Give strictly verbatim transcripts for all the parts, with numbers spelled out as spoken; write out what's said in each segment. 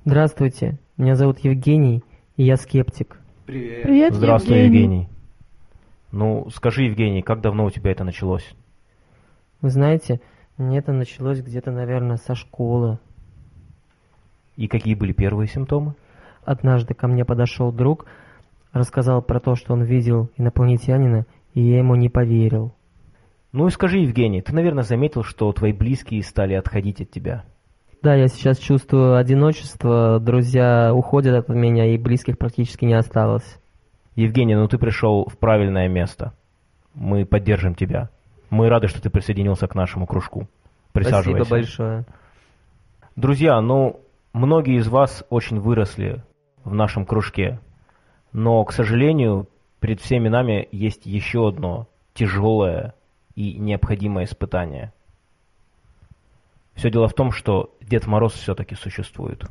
Здравствуйте, меня зовут Евгений, и я скептик. Привет. Привет, Здравствуй, Евгений. Евгений. Ну, скажи, Евгений, как давно у тебя это началось? Вы знаете, мне это началось где-то, наверное, со школы. И какие были первые симптомы? Однажды ко мне подошел друг, рассказал про то, что он видел инопланетянина, и я ему не поверил. Ну и скажи, Евгений, ты, наверное, заметил, что твои близкие стали отходить от тебя? Да, я сейчас чувствую одиночество, друзья уходят от меня, и близких практически не осталось. Евгений, ну ты пришел в правильное место. Мы поддержим тебя. Мы рады, что ты присоединился к нашему кружку. Присаживайся. Спасибо большое. Друзья, ну, многие из вас очень выросли в нашем кружке. Но, к сожалению, перед всеми нами есть еще одно тяжелое и необходимое испытание. Все дело в том, что Дед Мороз все-таки существует.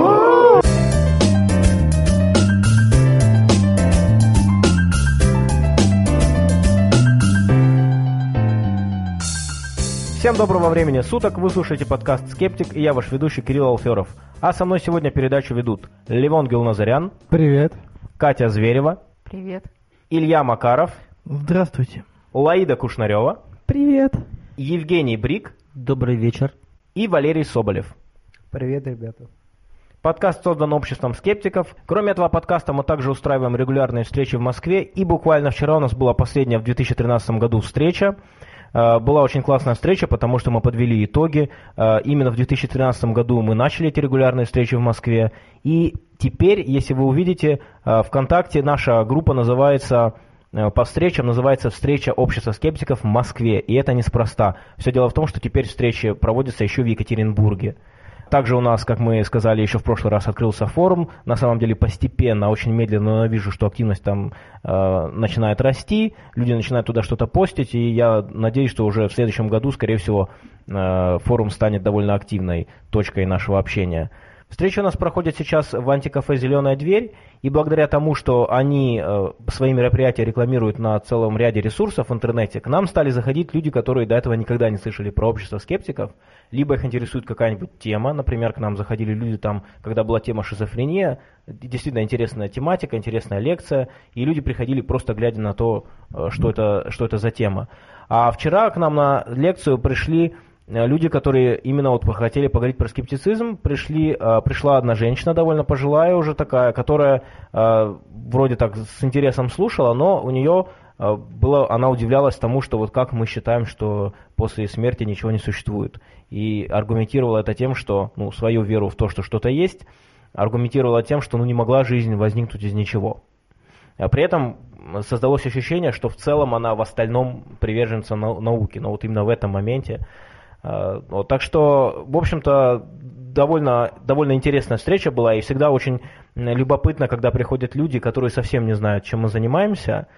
Всем доброго времени суток, вы слушаете подкаст «Скептик», и я ваш ведущий Кирилл Алферов. А со мной сегодня передачу ведут Левон Гилназарян. Привет. Катя Зверева. Привет. Илья Макаров. Здравствуйте. Лаида Кушнарева. Привет. Евгений Брик. Добрый вечер. И Валерий Соболев. Привет, ребята. Подкаст создан обществом скептиков. Кроме этого подкаста мы также устраиваем регулярные встречи в Москве. И буквально вчера у нас была последняя в две тысячи тринадцатом году встреча. Была очень классная встреча, потому что мы подвели итоги. Именно в две тысячи тринадцатом году мы начали эти регулярные встречи в Москве. И теперь, если вы увидите, ВКонтакте наша группа называется... по встречам называется «Встреча общества скептиков в Москве», и это неспроста. Все дело в том, что теперь встречи проводятся еще в Екатеринбурге. Также у нас, как мы сказали еще в прошлый раз, открылся форум. На самом деле постепенно, очень медленно, но я вижу, что активность там э, начинает расти, люди начинают туда что-то постить, и я надеюсь, что уже в следующем году, скорее всего, э, форум станет довольно активной точкой нашего общения. Встреча у нас проходит сейчас в антикафе «Зеленая дверь», и благодаря тому, что они э, свои мероприятия рекламируют на целом ряде ресурсов в интернете, к нам стали заходить люди, которые до этого никогда не слышали про общество скептиков, либо их интересует какая-нибудь тема, например, к нам заходили люди там, когда была тема шизофрения, действительно интересная тематика, интересная лекция, и люди приходили просто глядя на то, что это, что это за тема. А вчера к нам на лекцию пришли люди, которые именно вот хотели поговорить про скептицизм. Пришли, э, пришла одна женщина, довольно пожилая уже такая, которая э, вроде так с интересом слушала, но у нее э, было, она удивлялась тому, что вот как мы считаем, что после смерти ничего не существует. И аргументировала это тем, что ну, свою веру в то, что что-то есть, аргументировала тем, что ну, не могла жизнь возникнуть из ничего. А при этом создалось ощущение, что в целом она в остальном приверженца науки, но вот именно в этом моменте. Вот, так что, в общем-то, довольно, довольно интересная встреча была, и всегда очень любопытно, когда приходят люди, которые совсем не знают, чем мы занимаемся,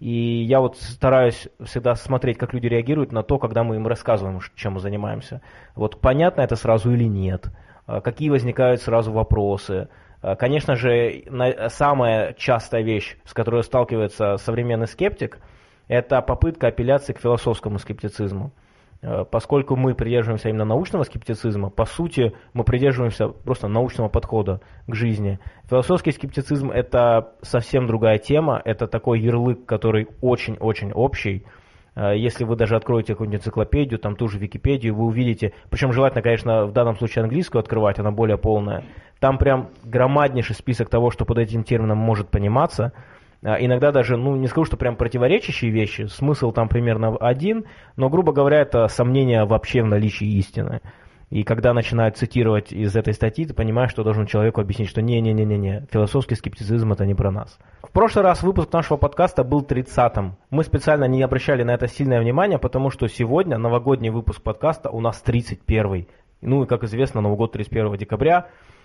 и я вот стараюсь всегда смотреть, как люди реагируют на то, когда мы им рассказываем, чем мы занимаемся. Вот понятно это сразу или нет, какие возникают сразу вопросы. Конечно же, самая частая вещь, с которой сталкивается современный скептик, это попытка апелляции к философскому скептицизму. Поскольку мы придерживаемся именно научного скептицизма, по сути, мы придерживаемся просто научного подхода к жизни. Философский скептицизм – это совсем другая тема, это такой ярлык, который очень-очень общий. Если вы даже откроете какую-нибудь энциклопедию, там ту же Википедию, вы увидите, причем желательно, конечно, в данном случае английскую открывать, она более полная, там прям громаднейший список того, что под этим термином может пониматься. Иногда даже, ну, не скажу, что прям противоречащие вещи, смысл там примерно один, но, грубо говоря, это сомнение вообще в наличии истины. И когда начинают цитировать из этой статьи, ты понимаешь, что должен человеку объяснить, что не-не-не-не-не, философский скептицизм это не про нас. В прошлый раз выпуск нашего подкаста был тридцатым. Мы специально не обращали на это сильное внимание, потому что сегодня новогодний выпуск подкаста у нас тридцать первый. Ну и, как известно, Новый год тридцать первого декабря.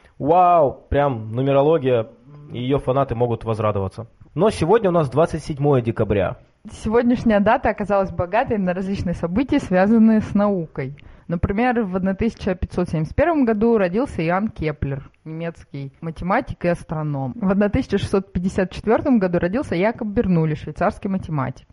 Вау, прям нумерология, и ее фанаты могут возрадоваться. Но сегодня у нас двадцать седьмого декабря. Сегодняшняя дата оказалась богатой на различные события, связанные с наукой. Например, в тысяча пятьсот семьдесят первом году родился Иоганн Кеплер, немецкий математик и астроном. В тысяча шестьсот пятьдесят четвёртом году родился Якоб Бернулли, швейцарский математик.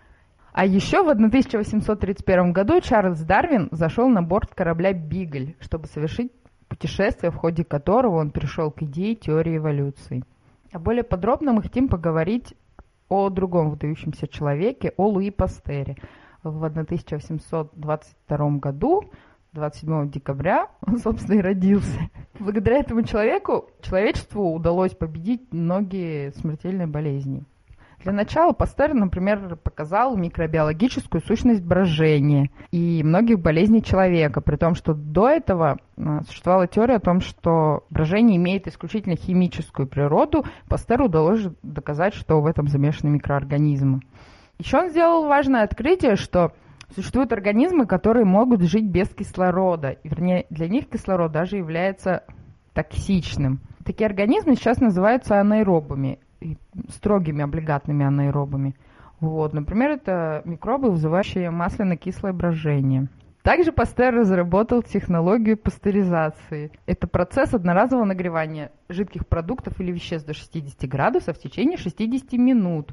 А еще в тысяча восемьсот тридцать первом году Чарльз Дарвин зашел на борт корабля «Бигль», чтобы совершить путешествие, в ходе которого он пришел к идее теории эволюции. А более подробно мы хотим поговорить о другом выдающемся человеке, о Луи Пастере. В тысяча восемьсот двадцать втором году, двадцать седьмого декабря, он, собственно, и родился. Благодаря этому человеку человечеству удалось победить многие смертельные болезни. Для начала Пастер, например, показал микробиологическую сущность брожения и многих болезней человека, при том, что до этого существовала теория о том, что брожение имеет исключительно химическую природу. Пастеру удалось доказать, что в этом замешаны микроорганизмы. Еще он сделал важное открытие, что существуют организмы, которые могут жить без кислорода. И, вернее, для них кислород даже является токсичным. Такие организмы сейчас называются анаэробами, строгими облигатными анаэробами. Вот, например, это микробы, вызывающие масляно-кислое брожение. Также Пастер разработал технологию пастеризации. Это процесс одноразового нагревания жидких продуктов или веществ до шестидесяти градусов в течение шестидесяти минут.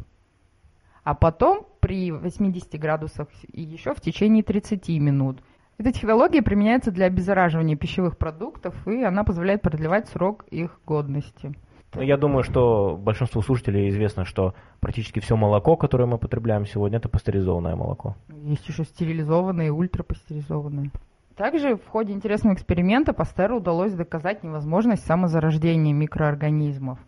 А потом при восьмидесяти градусах и еще в течение тридцати минут. Эта технология применяется для обеззараживания пищевых продуктов, и она позволяет продлевать срок их годности. Я думаю, что большинству слушателей известно, что практически все молоко, которое мы потребляем сегодня, это пастеризованное молоко. Есть еще стерилизованное и ультрапастеризованное. Также в ходе интересного эксперимента Пастеру удалось доказать невозможность самозарождения микроорганизмов.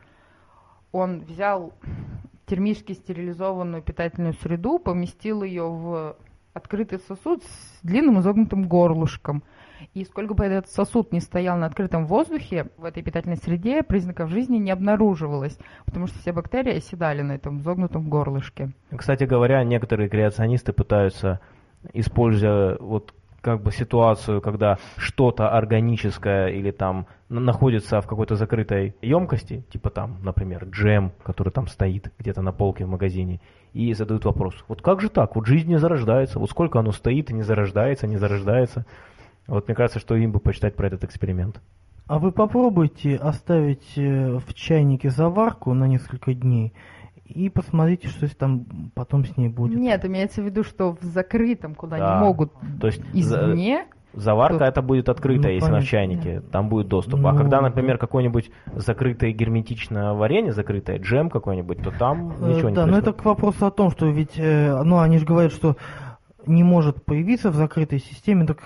Он взял термически стерилизованную питательную среду, поместил ее в открытый сосуд с длинным изогнутым горлышком. И сколько бы этот сосуд не стоял на открытом воздухе, в этой питательной среде признаков жизни не обнаруживалось, потому что все бактерии оседали на этом изогнутом горлышке. Кстати говоря, некоторые креационисты пытаются, используя вот как бы ситуацию, когда что-то органическое или там находится в какой-то закрытой емкости, типа там, например, джем, который там стоит где-то на полке в магазине, и задают вопрос, вот как же так, вот жизнь не зарождается, вот сколько оно стоит и не зарождается, не зарождается. Вот мне кажется, что им бы почитать про этот эксперимент. А вы попробуйте оставить в чайнике заварку на несколько дней и посмотрите, что там потом с ней будет. Нет, имеется в виду, что в закрытом, куда да. не могут То есть извне. Заварка то... это будет открытая, ну, если она в чайнике, да. Там будет доступ. Ну, а когда, например, какое-нибудь закрытое герметичное варенье, закрытое джем какой-нибудь, то там ничего э, не да, происходит. Да, но это к вопросу о том, что ведь, э, ну, они же говорят, что не может появиться в закрытой системе, так,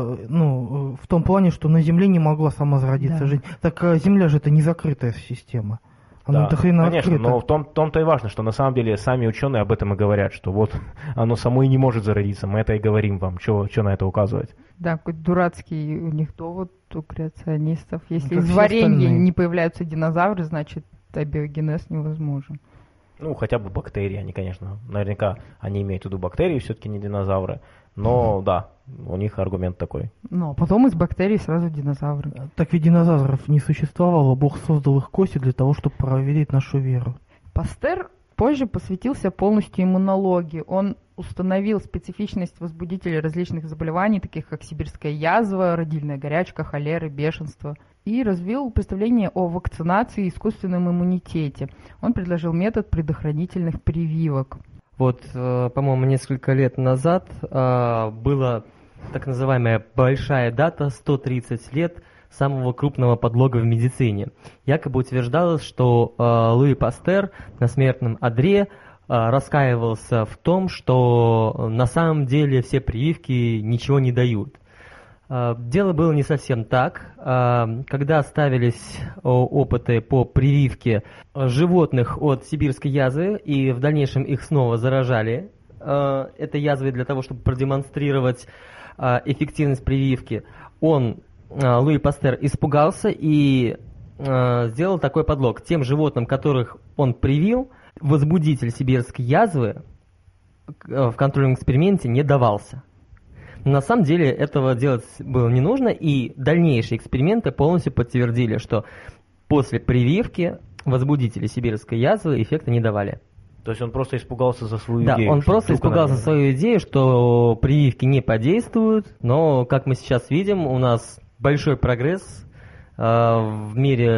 ну, в том плане, что на Земле не могла сама зародиться да. жизнь. Так Земля же это не закрытая система. Она да, конечно, открыта. Но в том, том-то и важно, что на самом деле сами ученые об этом и говорят, что вот оно само и не может зародиться, мы это и говорим вам, что на это указывать. Да, какой дурацкий у них довод у креационистов. Если ну, из варенья не появляются динозавры, значит абиогенез невозможен. Ну, хотя бы бактерии, они, конечно, наверняка, они имеют в виду бактерии, все-таки не динозавры, но да, у них аргумент такой. Ну, а потом из бактерий сразу динозавры. Так ведь динозавров не существовало, Бог создал их кости для того, чтобы проверить нашу веру. Пастер позже посвятился полностью иммунологии. Он установил специфичность возбудителей различных заболеваний, таких как сибирская язва, родильная горячка, холера, бешенство, и развил представление о вакцинации и искусственном иммунитете. Он предложил метод предохранительных прививок. Вот, по-моему, несколько лет назад была так называемая большая дата, сто тридцать лет самого крупного подлога в медицине. Якобы утверждалось, что Луи Пастер на смертном одре раскаивался в том, что на самом деле все прививки ничего не дают. Дело было не совсем так. Когда ставились опыты по прививке животных от сибирской язвы, и в дальнейшем их снова заражали этой язвой для того, чтобы продемонстрировать эффективность прививки, он, Луи Пастер, испугался и сделал такой подлог. Тем животным, которых он привил, возбудитель сибирской язвы в контрольном эксперименте не давался. Но на самом деле этого делать было не нужно, и дальнейшие эксперименты полностью подтвердили, что после прививки возбудители сибирской язвы эффекта не давали. То есть он просто испугался за свою да, идею? Да, он просто испугался за свою идею, что прививки не подействуют, но, как мы сейчас видим, у нас большой прогресс в мире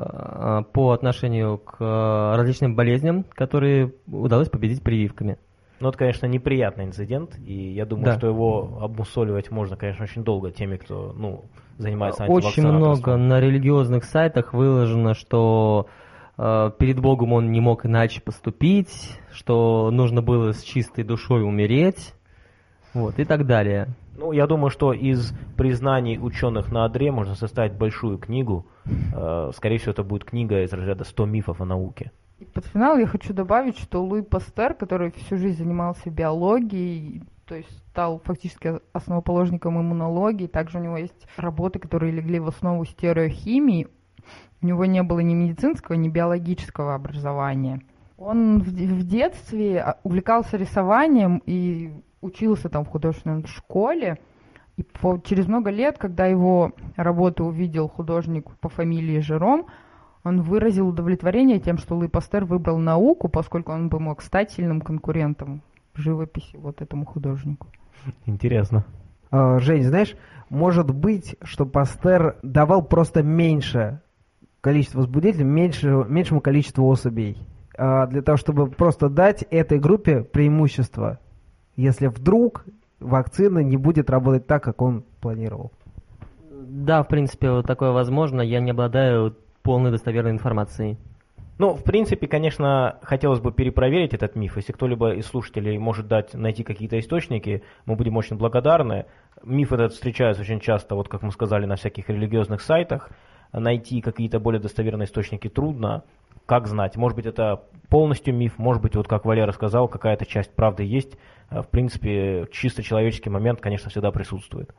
по отношению к различным болезням, которые удалось победить прививками. Ну, это, конечно, неприятный инцидент, и я думаю, Да. что его обмусоливать можно, конечно, очень долго теми, кто, ну, занимается Очень много на религиозных сайтах выложено, что э, перед Богом он не мог иначе поступить, что нужно было с чистой душой умереть, вот, и так далее. Ну, я думаю, что из признаний ученых на одре можно составить большую книгу. Э, скорее всего, это будет книга из разряда сто мифов о науке. И под финал я хочу добавить, что Луи Пастер, который всю жизнь занимался биологией, то есть стал фактически основоположником иммунологии, также у него есть работы, которые легли в основу стереохимии, у него не было ни медицинского, ни биологического образования. Он в, в детстве увлекался рисованием и учился там в художественной школе, и по, через много лет, когда его работу увидел художник по фамилии Жером, он выразил удовлетворение тем, что Луи Пастер выбрал науку, поскольку он бы мог стать сильным конкурентом в живописи вот этому художнику. Интересно. А, Жень, знаешь, может быть, что Пастер давал просто меньше количества возбудителей, меньше, меньшему количеству особей, а, для того, чтобы просто дать этой группе преимущество, если вдруг вакцина не будет работать так, как он планировал. Да, в принципе, вот такое возможно. Я не обладаю полной достоверной информацией. Ну, в принципе, конечно, хотелось бы перепроверить этот миф. Если кто-либо из слушателей может дать, найти какие-то источники, мы будем очень благодарны. Миф этот встречается очень часто, вот как мы сказали, на всяких религиозных сайтах. Найти какие-то более достоверные источники трудно. Как знать? Может быть, это полностью миф, может быть, вот как Валера сказал, какая-то часть правды есть. В принципе, чисто человеческий момент, конечно, всегда присутствует.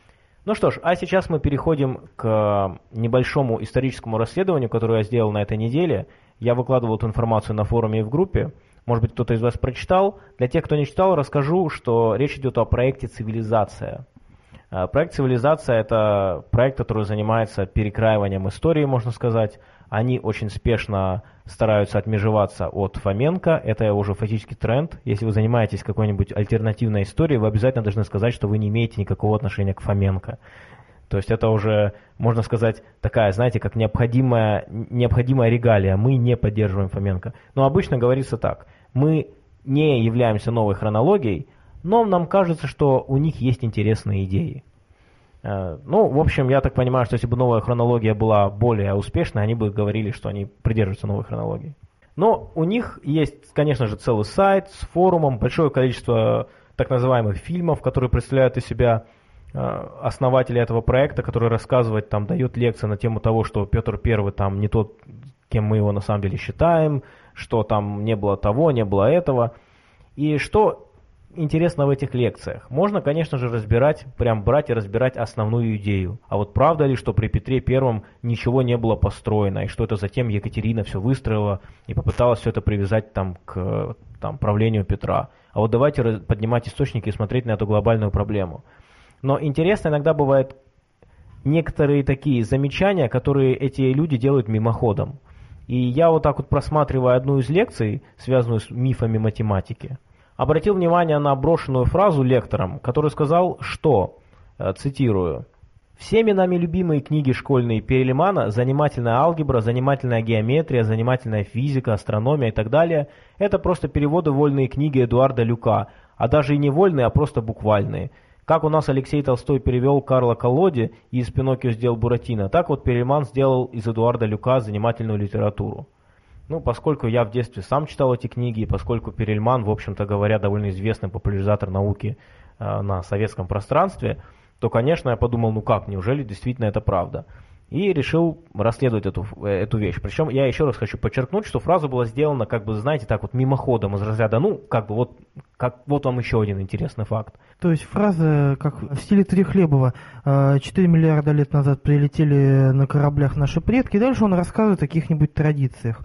Ну что ж, а сейчас мы переходим к небольшому историческому расследованию, которое я сделал на этой неделе. Я выкладывал эту информацию на форуме и в группе. Может быть, кто-то из вас прочитал. Для тех, кто не читал, расскажу, что речь идет о проекте «Цивилизация». Проект «Цивилизация» — это проект, который занимается перекраиванием истории, можно сказать. Они очень спешно стараются отмежеваться от Фоменко. Это уже фактически тренд. Если вы занимаетесь какой-нибудь альтернативной историей, вы обязательно должны сказать, что вы не имеете никакого отношения к Фоменко. То есть это уже, можно сказать, такая, знаете, как необходимая, необходимая регалия. Мы не поддерживаем Фоменко. Но обычно говорится так. Мы не являемся новой хронологией, но нам кажется, что у них есть интересные идеи. Ну, в общем, я так понимаю, что если бы новая хронология была более успешной, они бы говорили, что они придерживаются новой хронологии. Но у них есть, конечно же, целый сайт с форумом, большое количество так называемых фильмов, которые представляют из себя основатели этого проекта, который рассказывает, там, дает лекции на тему того, что Петр Первый там не тот, кем мы его на самом деле считаем, что там не было того, не было этого. И что интересно в этих лекциях? Можно, конечно же, разбирать, прям брать и разбирать основную идею. А вот правда ли, что при Петре Первом ничего не было построено, и что это затем Екатерина все выстроила и попыталась все это привязать там, к там, правлению Петра? А вот давайте поднимать источники и смотреть на эту глобальную проблему. Но интересно иногда бывают некоторые такие замечания, которые эти люди делают мимоходом. И я вот так вот, просматривая одну из лекций, связанную с мифами математики, обратил внимание на брошенную фразу лектором, который сказал, что, цитирую, «Всеми нами любимые книги школьные Перельмана, занимательная алгебра, занимательная геометрия, занимательная физика, астрономия и так далее – это просто переводы вольные книги Эдуарда Люка, а даже и не вольные, а просто буквальные. Как у нас Алексей Толстой перевел Карла Колоди и из Пиноккио сделал Буратино, так вот Перельман сделал из Эдуарда Люка занимательную литературу». Ну, поскольку я в детстве сам читал эти книги, и поскольку Перельман, в общем-то говоря, довольно известный популяризатор науки э, на советском пространстве, то, конечно, я подумал, ну как, неужели действительно это правда? И решил расследовать эту, эту вещь. Причем я еще раз хочу подчеркнуть, что фраза была сделана, как бы, знаете, так вот мимоходом из разряда, ну, как бы, вот, как, вот вам еще один интересный факт. То есть фраза, как в стиле Трехлебова, четыре миллиарда лет назад прилетели на кораблях наши предки, и дальше он рассказывает о каких-нибудь традициях,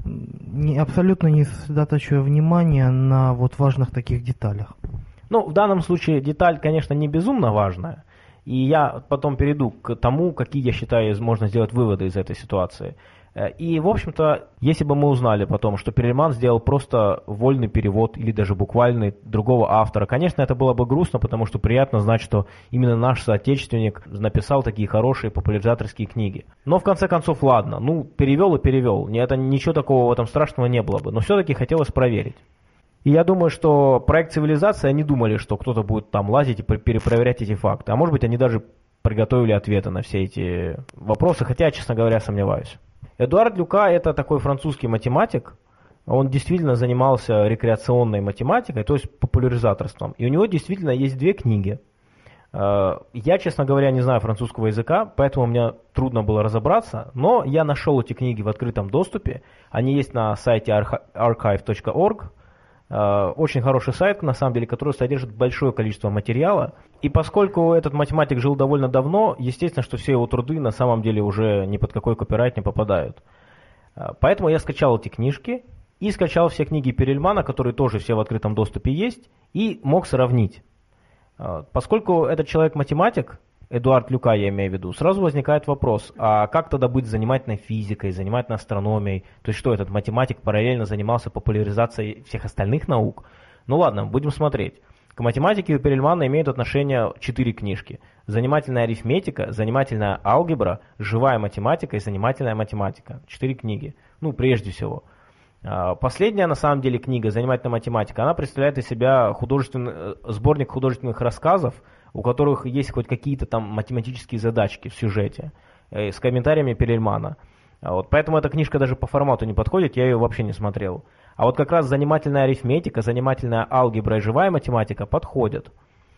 не, абсолютно не сосредотачивая внимание на вот важных таких деталях. Ну, в данном случае деталь, конечно, не безумно важная. И я потом перейду к тому, какие, я считаю, можно сделать выводы из этой ситуации. И, в общем-то, если бы мы узнали потом, что Перельман сделал просто вольный перевод или даже буквальный другого автора, конечно, это было бы грустно, потому что приятно знать, что именно наш соотечественник написал такие хорошие популяризаторские книги. Но, в конце концов, ладно, ну, перевел и перевел. Это, ничего такого в этом страшного не было бы, но все-таки хотелось проверить. И я думаю, что проект «Цивилизация», они думали, что кто-то будет там лазить и перепроверять эти факты. А может быть, они даже приготовили ответы на все эти вопросы, хотя я, честно говоря, сомневаюсь. Эдуард Люка – это такой французский математик. Он действительно занимался рекреационной математикой, то есть популяризаторством. И у него действительно есть две книги. Я, честно говоря, не знаю французского языка, поэтому мне трудно было разобраться, но я нашел эти книги в открытом доступе. Они есть на сайте архив точка орг. Очень хороший сайт, на самом деле, который содержит большое количество материала. И поскольку этот математик жил довольно давно, естественно, что все его труды на самом деле уже ни под какой копирайт не попадают. Поэтому я скачал эти книжки и скачал все книги Перельмана, которые тоже все в открытом доступе есть, и мог сравнить. Поскольку этот человек математик, Эдуард Люка я имею в виду, сразу возникает вопрос, а как тогда быть занимательной физикой, занимательной астрономией? То есть что, этот математик параллельно занимался популяризацией всех остальных наук? Ну ладно, будем смотреть. К математике у Перельмана имеют отношение четыре книжки. Занимательная арифметика, занимательная алгебра, живая математика и занимательная математика. Четыре книги. Ну, прежде всего. Последняя, на самом деле, книга «Занимательная математика», она представляет из себя художественный, сборник художественных рассказов, у которых есть хоть какие-то там математические задачки в сюжете, с комментариями Перельмана. Вот, поэтому эта книжка даже по формату не подходит, я ее вообще не смотрел. А вот как раз занимательная арифметика, занимательная алгебра и живая математика подходят.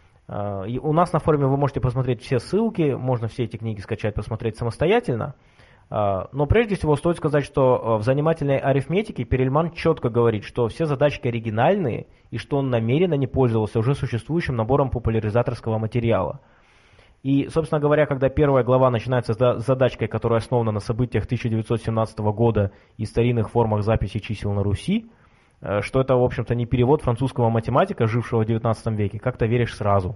И у нас на форуме вы можете посмотреть все ссылки, можно все эти книги скачать, посмотреть самостоятельно. Но прежде всего стоит сказать, что в занимательной арифметике Перельман четко говорит, что все задачки оригинальные и что он намеренно не пользовался уже существующим набором популяризаторского материала. И, собственно говоря, когда первая глава начинается с задачкой, которая основана на событиях тысяча девятьсот семнадцатого года и старинных формах записи чисел на Руси, что это, в общем-то, не перевод французского математика, жившего в девятнадцатом веке, как-то веришь сразу.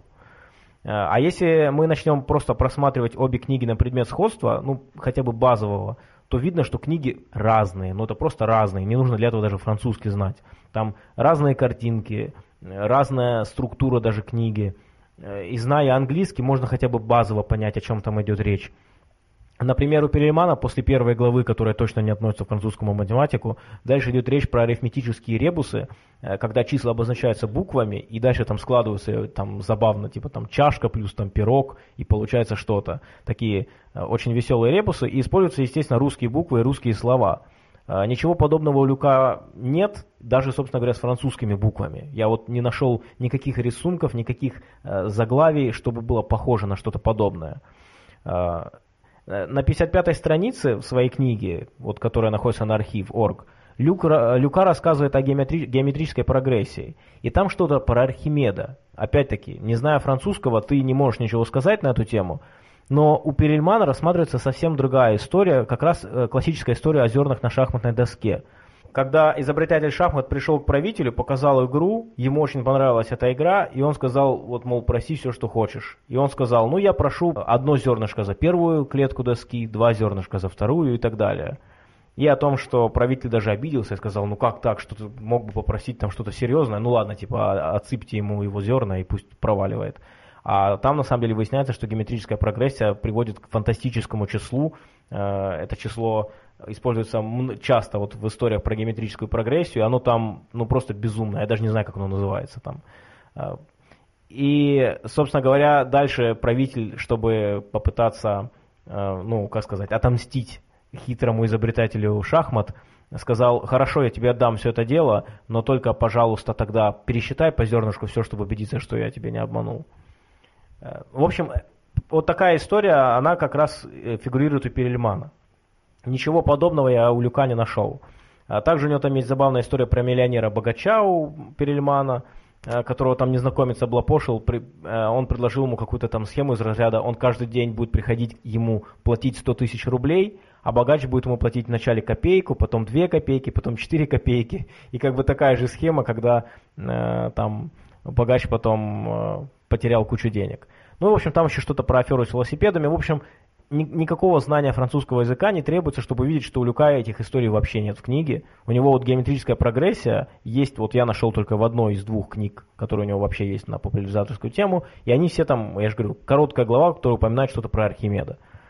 А если мы начнем просто просматривать обе книги на предмет сходства, ну, хотя бы базового, то видно, что книги разные, ну, это просто разные, не нужно для этого даже французский знать. Там разные картинки, разная структура даже книги, и зная английский, можно хотя бы базово понять, о чем там идет речь. Например, у Перельмана после первой главы, которая точно не относится к французскому математику, дальше идет речь про арифметические ребусы, когда числа обозначаются буквами, и дальше там складываются там забавно, типа там чашка плюс там пирог, и получается что-то. Такие очень веселые ребусы, и используются, естественно, русские буквы и русские слова. Ничего подобного у Люка нет, даже, собственно говоря, с французскими буквами. Я вот не нашел никаких рисунков, никаких заглавий, чтобы было похоже на что-то подобное. На пятьдесят пятой странице в своей книге, вот, которая находится на архив точка орг, Люка, Люка рассказывает о геометри, геометрической прогрессии. И там что-то про Архимеда. Опять-таки, не зная французского, ты не можешь ничего сказать на эту тему. Но у Перельмана рассматривается совсем другая история, как раз классическая история о зернах на шахматной доске. Когда изобретатель шахмат пришел к правителю, показал игру, ему очень понравилась эта игра, и он сказал, вот, мол, проси все, что хочешь. И он сказал, ну, я прошу одно зернышко за первую клетку доски, два зернышка за вторую и так далее. И о том, что правитель даже обиделся и сказал, ну, как так, что ты мог бы попросить там что-то серьезное, ну, ладно, типа, отсыпьте ему его зерна и пусть проваливает. А там, на самом деле, выясняется, что геометрическая прогрессия приводит к фантастическому числу. Это число используется часто вот в историях про геометрическую прогрессию, оно там, ну, просто безумное, я даже не знаю, как оно называется там. И, собственно говоря, дальше правитель, чтобы попытаться, ну, как сказать, отомстить хитрому изобретателю шахмат, сказал, хорошо, я тебе отдам все это дело, но только, пожалуйста, тогда пересчитай по зернышку все, чтобы убедиться, что я тебя не обманул. В общем, вот такая история, она как раз фигурирует у Перельмана. Ничего подобного я у Люка не нашел. Также у него там есть забавная история про миллионера-богача у Перельмана, которого там незнакомец облапошил. Он предложил ему какую-то там схему из разряда, он каждый день будет приходить ему платить сто тысяч рублей, а богач будет ему платить вначале копейку, потом две копейки, потом четыре копейки. И как бы такая же схема, когда э, там богач потом э, потерял кучу денег. Ну, в общем, там еще что-то про аферу с велосипедами. В общем, ни, никакого знания французского языка не требуется, чтобы увидеть, что у Люка этих историй вообще нет в книге. У него вот геометрическая прогрессия есть, вот я нашел только в одной из двух книг, которые у него вообще есть на популяризаторскую тему. И они все там, я же говорю, короткая глава, которая упоминает что-то про Архимеда.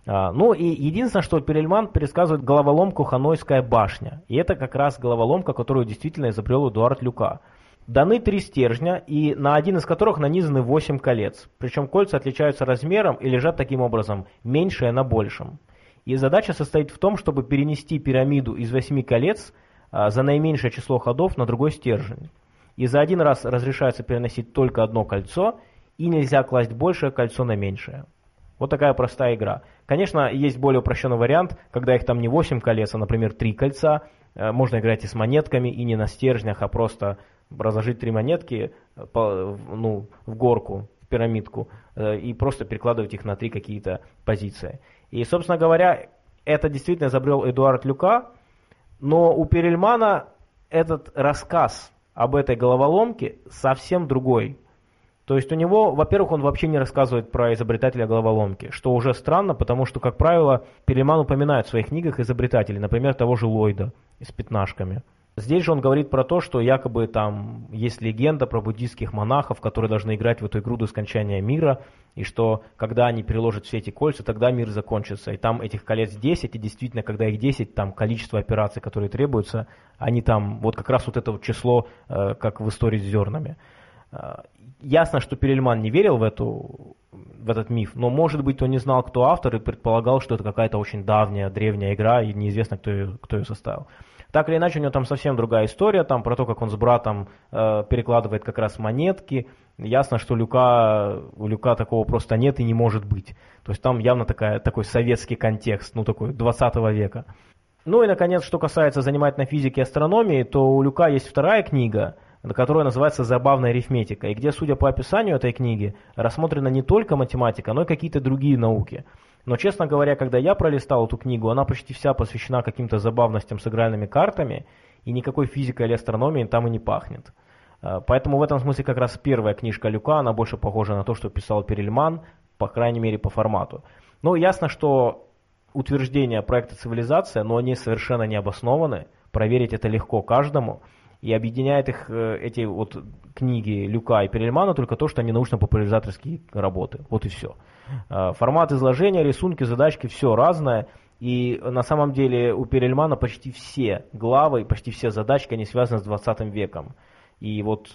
А, ну и единственное, что Перельман пересказывает головоломку «Ханойская башня». И это как раз головоломка, которую действительно изобрел Эдуард Люка. Даны три стержня, и на один из которых нанизаны восемь колец. Причем кольца отличаются размером и лежат таким образом, меньшее на большем. И задача состоит в том, чтобы перенести пирамиду из восьми колец а, за наименьшее число ходов на другой стержень. И за один раз разрешается переносить только одно кольцо, и нельзя класть большее кольцо на меньшее. Вот такая простая игра. Конечно, есть более упрощенный вариант, когда их там не восемь колец, а, например, три кольца. Можно играть и с монетками, и не на стержнях, а просто разложить три монетки по, ну, в горку, в пирамидку, и просто перекладывать их на три какие-то позиции. И, собственно говоря, это действительно изобрел Эдуард Люка, но у Перельмана этот рассказ об этой головоломке совсем другой. То есть у него, во-первых, он вообще не рассказывает про изобретателя головоломки, что уже странно, потому что, как правило, Перельман упоминает в своих книгах изобретателей, например, того же Ллойда с пятнашками. Здесь же он говорит про то, что якобы там есть легенда про буддийских монахов, которые должны играть в эту игру до скончания мира, и что когда они переложат все эти кольца, тогда мир закончится. И там этих колец десять, и действительно, когда их десять, там количество операций, которые требуются, они там, вот как раз вот это вот число, как в истории с зернами. Ясно, что Перельман не верил в, эту, в этот миф, но, может быть, он не знал, кто автор, и предполагал, что это какая-то очень давняя, древняя игра, и неизвестно, кто ее, кто ее составил. Так или иначе, у него там совсем другая история, там про то, как он с братом э, перекладывает как раз монетки. Ясно, что Люка, у Люка такого просто нет и не может быть. То есть там явно такая, такой советский контекст, ну такой двадцатого века. Ну и, наконец, что касается занимательной физики и астрономии, то у Люка есть вторая книга, которая называется «Забавная арифметика», и где, судя по описанию этой книги, рассмотрена не только математика, но и какие-то другие науки. Но, честно говоря, когда я пролистал эту книгу, она почти вся посвящена каким-то забавностям с игральными картами, и никакой физикой или астрономией там и не пахнет. Поэтому в этом смысле как раз первая книжка Люка, она больше похожа на то, что писал Перельман, по крайней мере по формату. Но ясно, что утверждения проекта «Цивилизация», но они совершенно не обоснованы, проверить это легко каждому. И объединяет их эти вот книги Люка и Перельмана только то, что они научно-популяризаторские работы. Вот и все. Формат изложения, рисунки, задачки, все разное. И на самом деле у Перельмана почти все главы, почти все задачки, они связаны с двадцатым веком. И вот,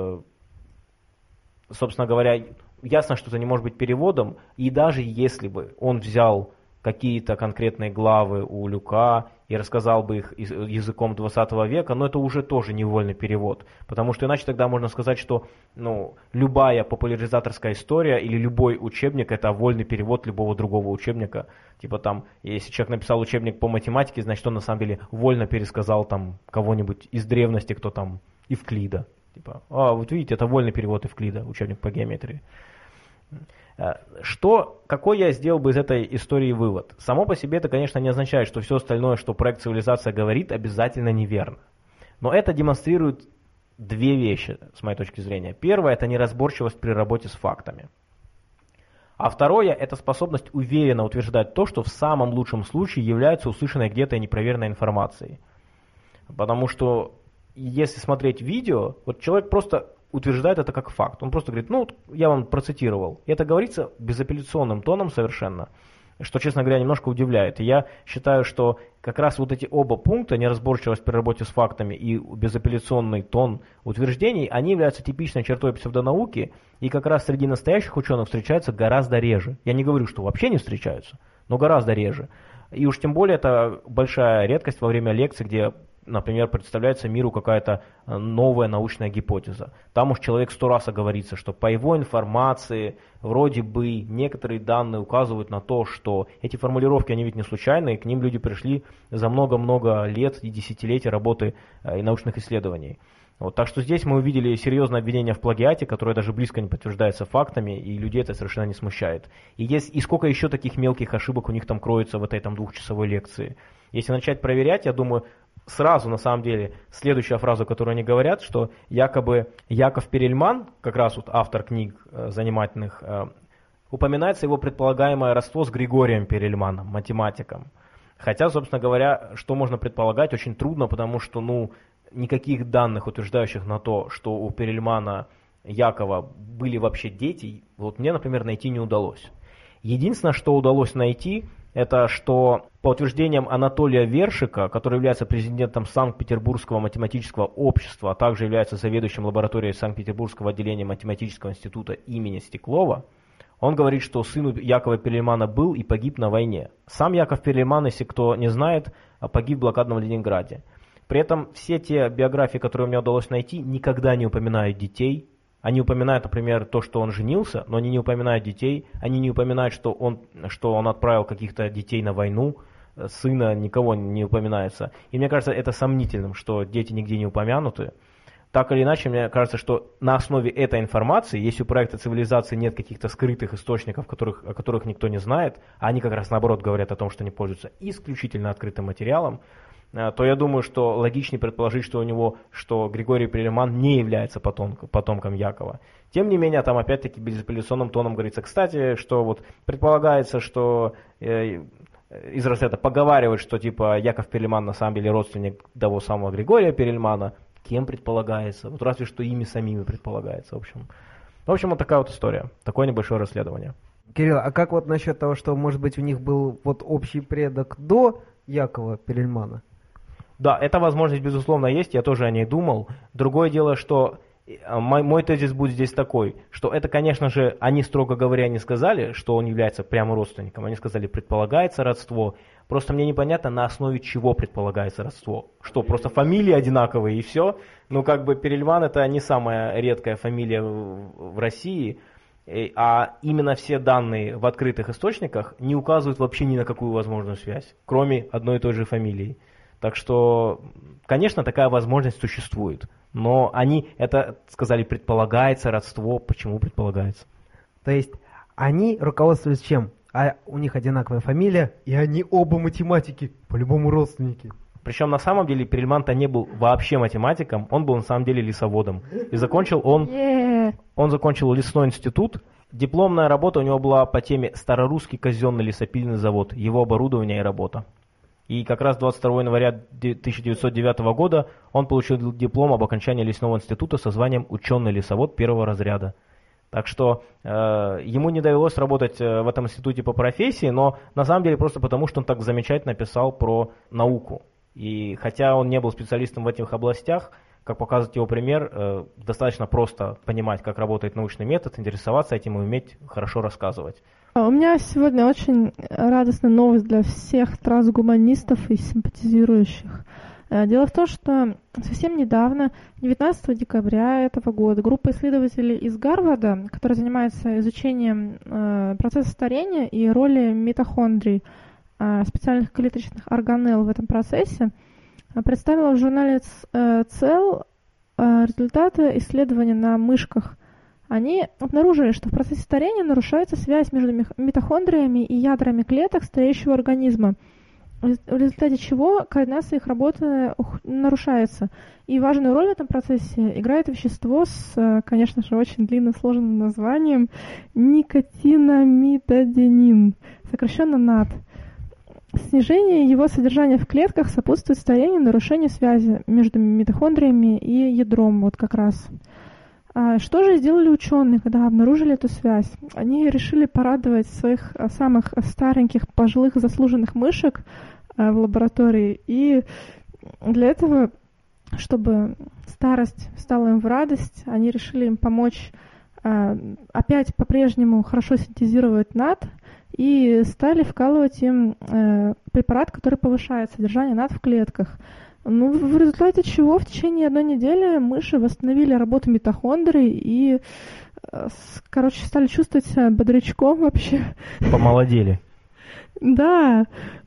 собственно говоря, ясно, что это не может быть переводом. И даже если бы он взял какие-то конкретные главы у Люка и рассказал бы их языком двадцатого века, но это уже тоже не вольный перевод. Потому что иначе тогда можно сказать, что ну, любая популяризаторская история или любой учебник – это вольный перевод любого другого учебника. Типа там, если человек написал учебник по математике, значит он на самом деле вольно пересказал там кого-нибудь из древности, кто там, Евклида. Типа, а, вот видите, это вольный перевод Евклида, учебник по геометрии. Что, какой я сделал бы из этой истории вывод? Само по себе это, конечно, не означает, что все остальное, что проект «Цивилизация» говорит, обязательно неверно. Но это демонстрирует две вещи, с моей точки зрения. Первое – это неразборчивость при работе с фактами. А второе – это способность уверенно утверждать то, что в самом лучшем случае является услышанной где-то и непроверенной информацией. Потому что, если смотреть видео, вот человек просто утверждает это как факт. Он просто говорит, ну, я вам процитировал. И это говорится безапелляционным тоном совершенно, что, честно говоря, немножко удивляет. И я считаю, что как раз вот эти оба пункта, неразборчивость при работе с фактами и безапелляционный тон утверждений, они являются типичной чертой псевдонауки, и как раз среди настоящих ученых встречаются гораздо реже. Я не говорю, что вообще не встречаются, но гораздо реже. И уж тем более это большая редкость во время лекций, где, например, представляется миру какая-то новая научная гипотеза. Там уж человек сто раз оговорится, что по его информации вроде бы некоторые данные указывают на то, что эти формулировки, они ведь не случайные, к ним люди пришли за много-много лет и десятилетий работы и научных исследований. Вот, так что здесь мы увидели серьезное обвинение в плагиате, которое даже близко не подтверждается фактами, и людей это совершенно не смущает. И, есть, и сколько еще таких мелких ошибок у них там кроется в этой там двухчасовой лекции. Если начать проверять, я думаю, сразу на самом деле следующая фраза, которую они говорят, что якобы Яков Перельман, как раз вот автор книг э, занимательных, э, упоминается его предполагаемое родство с Григорием Перельманом, математиком. Хотя, собственно говоря, что можно предполагать, очень трудно, потому что, ну, никаких данных, утверждающих на то, что у Перельмана Якова были вообще дети, вот мне, например, найти не удалось. Единственное, что удалось найти, это что по утверждениям Анатолия Вершика, который является президентом Санкт-Петербургского математического общества, а также является заведующим лабораторией Санкт-Петербургского отделения математического института имени Стеклова, он говорит, что сын у Якова Перлельмана был и погиб на войне. Сам Яков Перлельман, если кто не знает, погиб в блокадном Ленинграде. При этом все те биографии, которые мне удалось найти, никогда не упоминают детей. Они упоминают, например, то, что он женился, но они не упоминают детей. Они не упоминают, что он, что он отправил каких-то детей на войну. Сына никого не упоминается. И мне кажется, это сомнительным, что дети нигде не упомянуты. Так или иначе, мне кажется, что на основе этой информации, если у проекта цивилизации нет каких-то скрытых источников, которых, о которых никто не знает, а они как раз наоборот говорят о том, что они пользуются исключительно открытым материалом, то я думаю, что логичнее предположить, что у него, что Григорий Перлельман не является потомком, потомком Якова. Тем не менее, там опять-таки безапелляционным тоном говорится, кстати, что вот предполагается, что э, из разряда поговаривают, что типа Яков Перлельман на самом деле родственник того самого Григория Перлельмана. Кем предполагается? Вот разве что ими самими предполагается. В общем, в общем, вот такая вот история. Такое небольшое расследование. Кирилл, а как вот насчет того, что, может быть, у них был вот общий предок до Якова Перлельмана? Да, эта возможность, безусловно, есть, я тоже о ней думал. Другое дело, что мой, мой тезис будет здесь такой, что это, конечно же, они, строго говоря, не сказали, что он является прямо родственником, они сказали, предполагается родство. Просто мне непонятно, на основе чего предполагается родство. Что, просто фамилии одинаковые и все? Ну, как бы Перлельман это не самая редкая фамилия в, в России, а именно все данные в открытых источниках не указывают вообще ни на какую возможную связь, кроме одной и той же фамилии. Так что, конечно, такая возможность существует. Но они это сказали, предполагается родство. Почему предполагается? То есть они руководствуются чем? А у них одинаковая фамилия, и они оба математики, по-любому родственники. Причем на самом деле Перлельман-то не был вообще математиком, он был на самом деле лесоводом. И закончил он, yeah. он закончил лесной институт. Дипломная работа у него была по теме «Старорусский казенный лесопильный завод», его оборудование и работа. И как раз двадцать второго января тысяча девятьсот девятого года он получил диплом об окончании лесного института со званием «Ученый лесовод первого разряда». Так что э, ему не довелось работать в этом институте по профессии, но на самом деле просто потому, что он так замечательно писал про науку. И хотя он не был специалистом в этих областях, как показывает его пример, э, достаточно просто понимать, как работает научный метод, интересоваться этим и уметь хорошо рассказывать. У меня сегодня очень радостная новость для всех трансгуманистов и симпатизирующих. Дело в том, что совсем недавно, девятнадцатого декабря этого года, группа исследователей из Гарварда, которая занимается изучением э, процесса старения и роли митохондрий, э, специальных клеточных органелл в этом процессе, э, представила в журнале э, Cell э, результаты исследования на мышках. Они обнаружили, что в процессе старения нарушается связь между митохондриями и ядрами клеток стареющего организма, в результате чего координация их работы нарушается. И важную роль в этом процессе играет вещество с, конечно же, очень длинно сложным названием никотинамидодинин, сокращенно НАД. Снижение его содержания в клетках сопутствует старению и нарушению связи между митохондриями и ядром, вот как раз. Что же сделали ученые, когда обнаружили эту связь? Они решили порадовать своих самых стареньких, пожилых, заслуженных мышек в лаборатории. И для этого, чтобы старость стала им в радость, они решили им помочь опять по-прежнему хорошо синтезировать НАД и стали вкалывать им препарат, который повышает содержание НАД в клетках. Ну, в результате чего в течение одной недели мыши восстановили работу митохондрий и, короче, стали чувствовать себя бодрячком вообще. Помолодели. Да.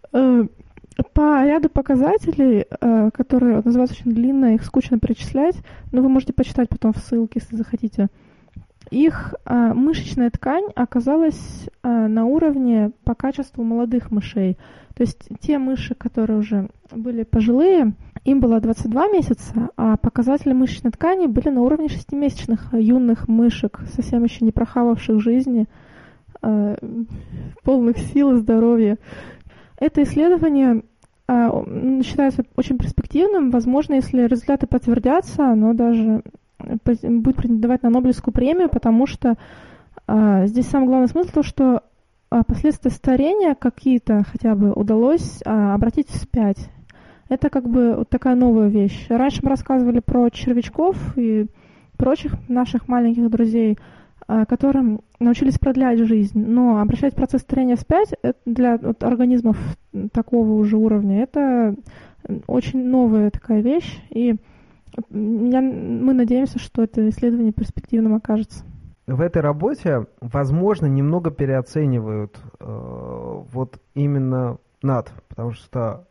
По ряду показателей, которые называются очень длинно, их скучно перечислять, но вы можете почитать потом в ссылке, если захотите. Их мышечная ткань оказалась на уровне по качеству молодых мышей. То есть те мыши, которые уже были пожилые, им было двадцать два месяца, а показатели мышечной ткани были на уровне шестимесячных юных мышек, совсем еще не прохававших жизни, э, полных сил и здоровья. Это исследование э, считается очень перспективным. Возможно, если результаты подтвердятся, оно даже будет претендовать на Нобелевскую премию, потому что э, здесь самый главный смысл в том, что а, последствия старения какие-то хотя бы удалось а, обратить вспять. Это как бы вот такая новая вещь. Раньше мы рассказывали про червячков и прочих наших маленьких друзей, которым научились продлять жизнь. Но обращать процесс старения вспять для вот, организмов такого уже уровня, это очень новая такая вещь. И я, мы надеемся, что это исследование перспективным окажется. В этой работе, возможно, немного переоценивают э, вот именно нат, потому что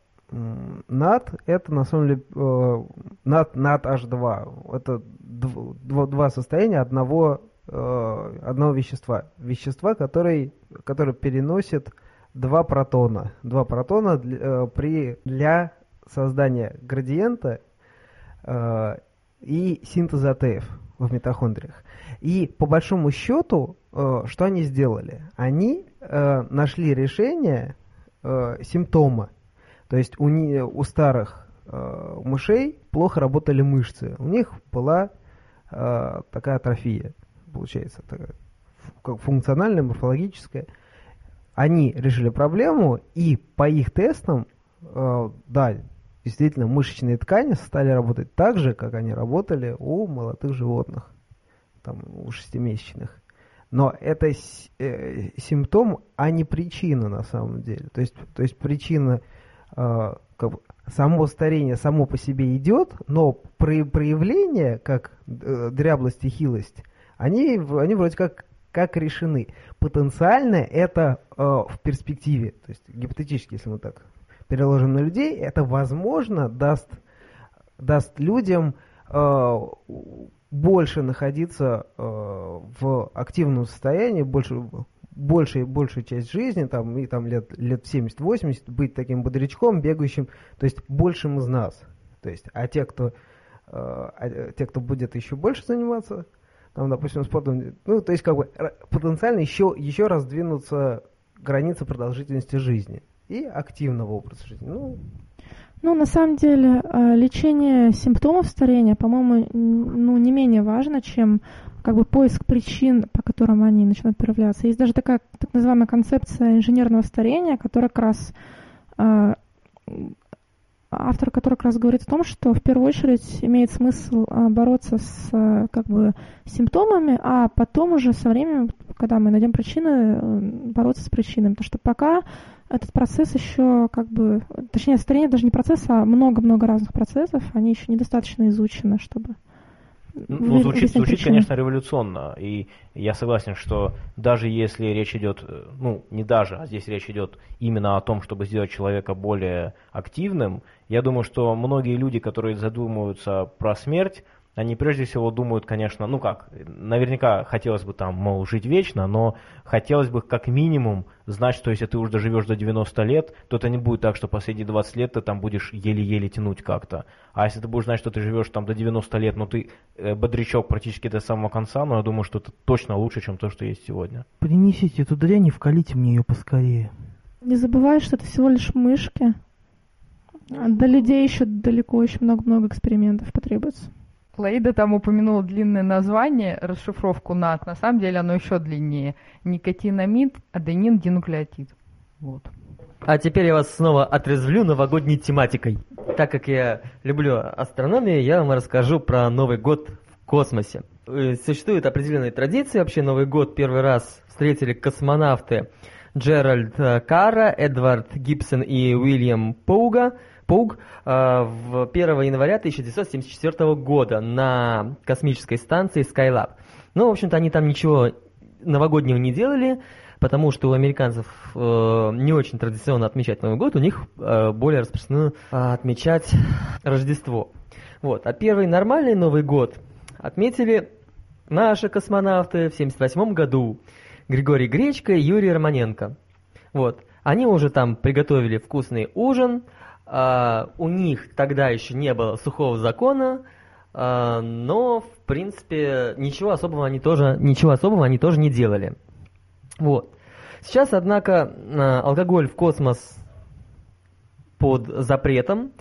нат это на самом деле э, нат, нат эйч два. Это дв, два состояния одного, э, одного вещества. Вещества, который, который переносит два протона. Два протона для, э, при, для создания градиента э, и синтеза АТФ в митохондриях. И по большому счету, э, что они сделали? Они э, нашли решение э, симптома. То есть у, не, у старых э, мышей плохо работали мышцы. У них была э, такая атрофия, получается, такая, как функциональная, морфологическая. Они решили проблему, и по их тестам, э, да, действительно, мышечные ткани стали работать так же, как они работали у молодых животных, там, у шестимесячных. Но это э, симптом, а не причина на самом деле. То есть, то есть причина... Как бы, само старение само по себе идет, но проявления, как э, дряблость и хилость, они, они вроде как, как решены. Потенциально это э, в перспективе, то есть гипотетически, если мы так переложим на людей, это, возможно, даст, даст людям э, больше находиться э, в активном состоянии, больше... большая, большая часть жизни, там, и там лет, лет семьдесят-восемьдесят, быть таким бодрячком, бегающим, то есть большим из нас. То есть, а те, кто, э, а те, кто будет еще больше заниматься, там, допустим, спортом, ну, то есть, как бы, потенциально еще, еще раздвинутся границы продолжительности жизни и активного образа жизни. Ну, ну на самом деле, лечение симптомов старения, по-моему, ну, не менее важно, чем как бы поиск причин, по которым они начинают проявляться. Есть даже такая так называемая концепция инженерного старения, которая как раз э, автор которой как раз говорит о том, что в первую очередь имеет смысл э, бороться с э, как бы симптомами, а потом уже со временем, когда мы найдем причины, э, бороться с причинами. Потому что пока этот процесс еще как бы, точнее, старение даже не процесс, а много-много разных процессов, они еще недостаточно изучены, чтобы... Ну, звучит, звучит, конечно, революционно, и я согласен, что даже если речь идет, ну, не даже, а здесь речь идет именно о том, чтобы сделать человека более активным, я думаю, что многие люди, которые задумываются про смерть, они прежде всего думают, конечно, ну как, наверняка хотелось бы там, мол, жить вечно, но хотелось бы как минимум знать, что если ты уже доживешь до девяноста лет, то это не будет так, что последние двадцать лет ты там будешь еле-еле тянуть как-то. А если ты будешь знать, что ты живешь там до девяноста лет, но ты э, бодрячок практически до самого конца, но я думаю, что это точно лучше, чем то, что есть сегодня. Принесите эту дрянь и вкалите мне ее поскорее. Не забывай, что это всего лишь мышки. До людей еще далеко, еще много-много экспериментов потребуется. Лаида там упомянула длинное название, расшифровку нат. На самом деле оно еще длиннее. Никотинамид, аденин, динуклеотид. Вот. А теперь я вас снова отрезвлю новогодней тематикой. Так как я люблю астрономию, я вам расскажу про Новый год в космосе. Существует определенная традиция. Вообще Новый год первый раз встретили космонавты Джеральд Карра, Эдвард Гибсон и Уильям Пауга. Пауг в первого января тысяча девятьсот семьдесят четвёртого года на космической станции Skylab. Ну, в общем-то, они там ничего новогоднего не делали, потому что у американцев э, не очень традиционно отмечать Новый год, у них э, более распространено э, отмечать Рождество. Вот. А первый нормальный Новый год отметили наши космонавты в семьдесят восьмом году. Григорий Гречко и Юрий Романенко. Вот. Они уже там приготовили вкусный ужин. Uh, у них тогда еще не было сухого закона, uh, но в принципе ничего особого они тоже ничего особого они тоже не делали. Вот. Сейчас, однако, uh, алкоголь в космос под запретом,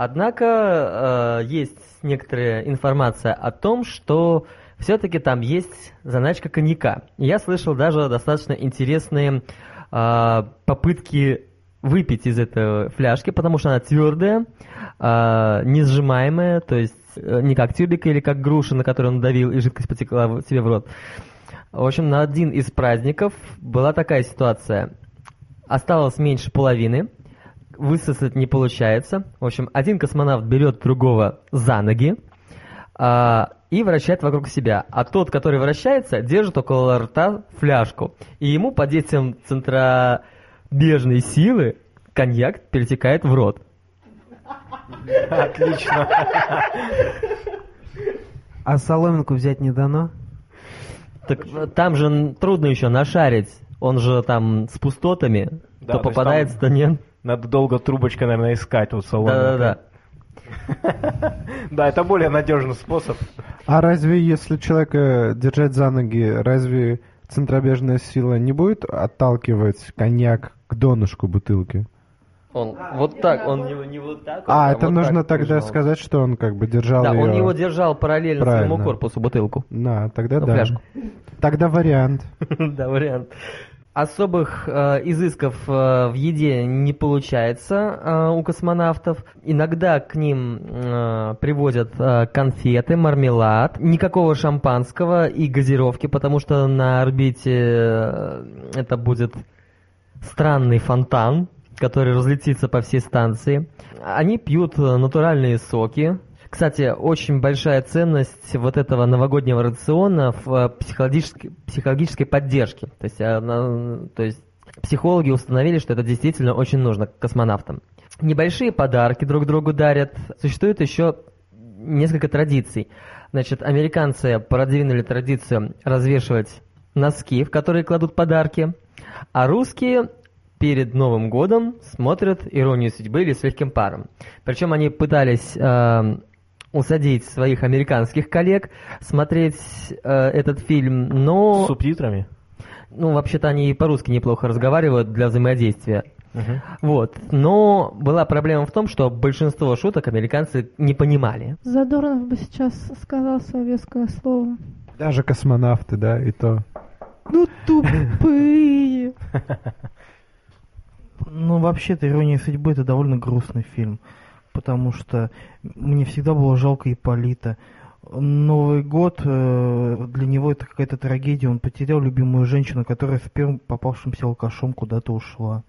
однако uh, есть некоторая информация о том, что все-таки там есть заначка коньяка. Я слышал даже достаточно интересные а, попытки выпить из этой фляжки, потому что она твердая, а, не сжимаемая, то есть не как тюбик или как груша, на которую он давил, и жидкость потекла себе в рот. В общем, на один из праздников была такая ситуация. Осталось меньше половины, высосать не получается. В общем, один космонавт берет другого за ноги а, и вращает вокруг себя. А тот, который вращается, держит около рта фляжку. И ему под действием центробежной силы коньяк перетекает в рот. Отлично. А соломинку взять не дано? Так там же трудно еще нашарить. Он же там с пустотами. Да, то то попадается, то нет. Надо долго трубочкой, наверное, искать вот соломинку. Да-да-да. Да, это более надежный способ. А разве если человека держать за ноги, разве центробежная сила не будет отталкивать коньяк к донышку бутылки? Он вот так, он не, не вот так. А, он это вот нужно так тогда держал. сказать, что он как бы держал Да, ее... он его держал параллельно Правильно. своему корпусу, бутылку. Да, тогда Ну, да. фляжку. Тогда вариант. Да, вариант. Особых э, изысков э, в еде не получается э, у космонавтов. Иногда к ним э, привозят э, конфеты, мармелад, никакого шампанского и газировки, потому что на орбите э, это будет странный фонтан, который разлетится по всей станции. Они пьют натуральные соки. Кстати, очень большая ценность вот этого новогоднего рациона в психологической, психологической поддержке. То есть, она, то есть психологи установили, что это действительно очень нужно космонавтам. Небольшие подарки друг другу дарят. Существует еще несколько традиций. Значит, американцы продвинули традицию развешивать носки, в которые кладут подарки, а русские перед Новым годом смотрят «Иронию судьбы» или «С легким паром». Причем они пытались э, усадить своих американских коллег смотреть э, этот фильм, но... С субтитрами? Ну, вообще-то они и по-русски неплохо разговаривают для взаимодействия. Угу. Вот. Но была проблема в том, что большинство шуток американцы не понимали. Задорнов бы сейчас сказал свое веское слово. Даже космонавты, да, и то. Ну, тупые. Ну, вообще-то «Ирония судьбы» — это довольно грустный фильм, потому что мне всегда было жалко Ипполита. Новый год э, для него это какая-то трагедия. Он потерял любимую женщину, которая с первым попавшимся алкашом куда-то ушла.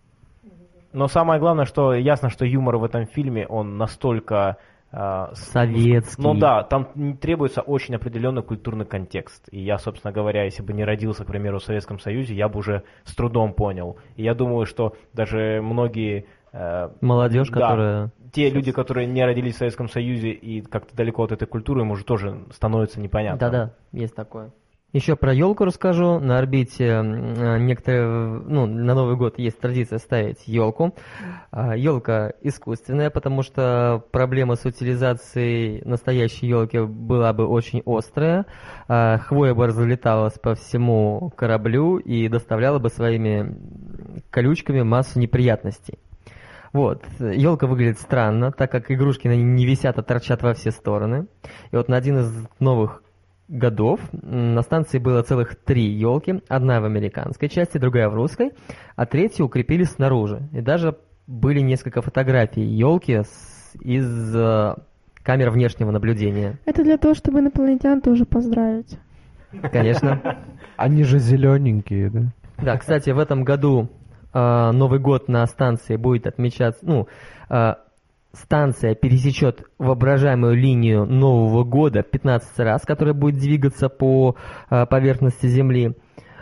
Но самое главное, что ясно, что юмор в этом фильме, он настолько... Э, Советский. Ну да, там требуется очень определенный культурный контекст. И я, собственно говоря, если бы не родился, к примеру, в Советском Союзе, я бы уже с трудом понял. И я думаю, что даже многие... Э, Молодежь, да, которая... те люди, которые не родились в Советском Союзе и как-то далеко от этой культуры, им уже тоже становится непонятно. Да-да, есть такое. Еще про елку расскажу. На орбите э, некоторые, ну, на Новый год есть традиция ставить елку. Э, елка искусственная, потому что проблема с утилизацией настоящей елки была бы очень острая. Э, хвоя бы разлеталась по всему кораблю и доставляла бы своими колючками массу неприятностей. Вот. Елка выглядит странно, так как игрушки на ней не висят, а торчат во все стороны. И вот на один из новых годов на станции было целых три елки. Одна в американской части, другая в русской, а третью укрепили снаружи. И даже были несколько фотографий елки с, из э, камер внешнего наблюдения. Это для того, чтобы инопланетян тоже поздравить. Конечно. Они же зелененькие, да? Да, кстати, в этом году э, Новый год на станции будет отмечаться, ну, э, станция пересечет воображаемую линию Нового года пятнадцать раз, которая будет двигаться по э, поверхности Земли.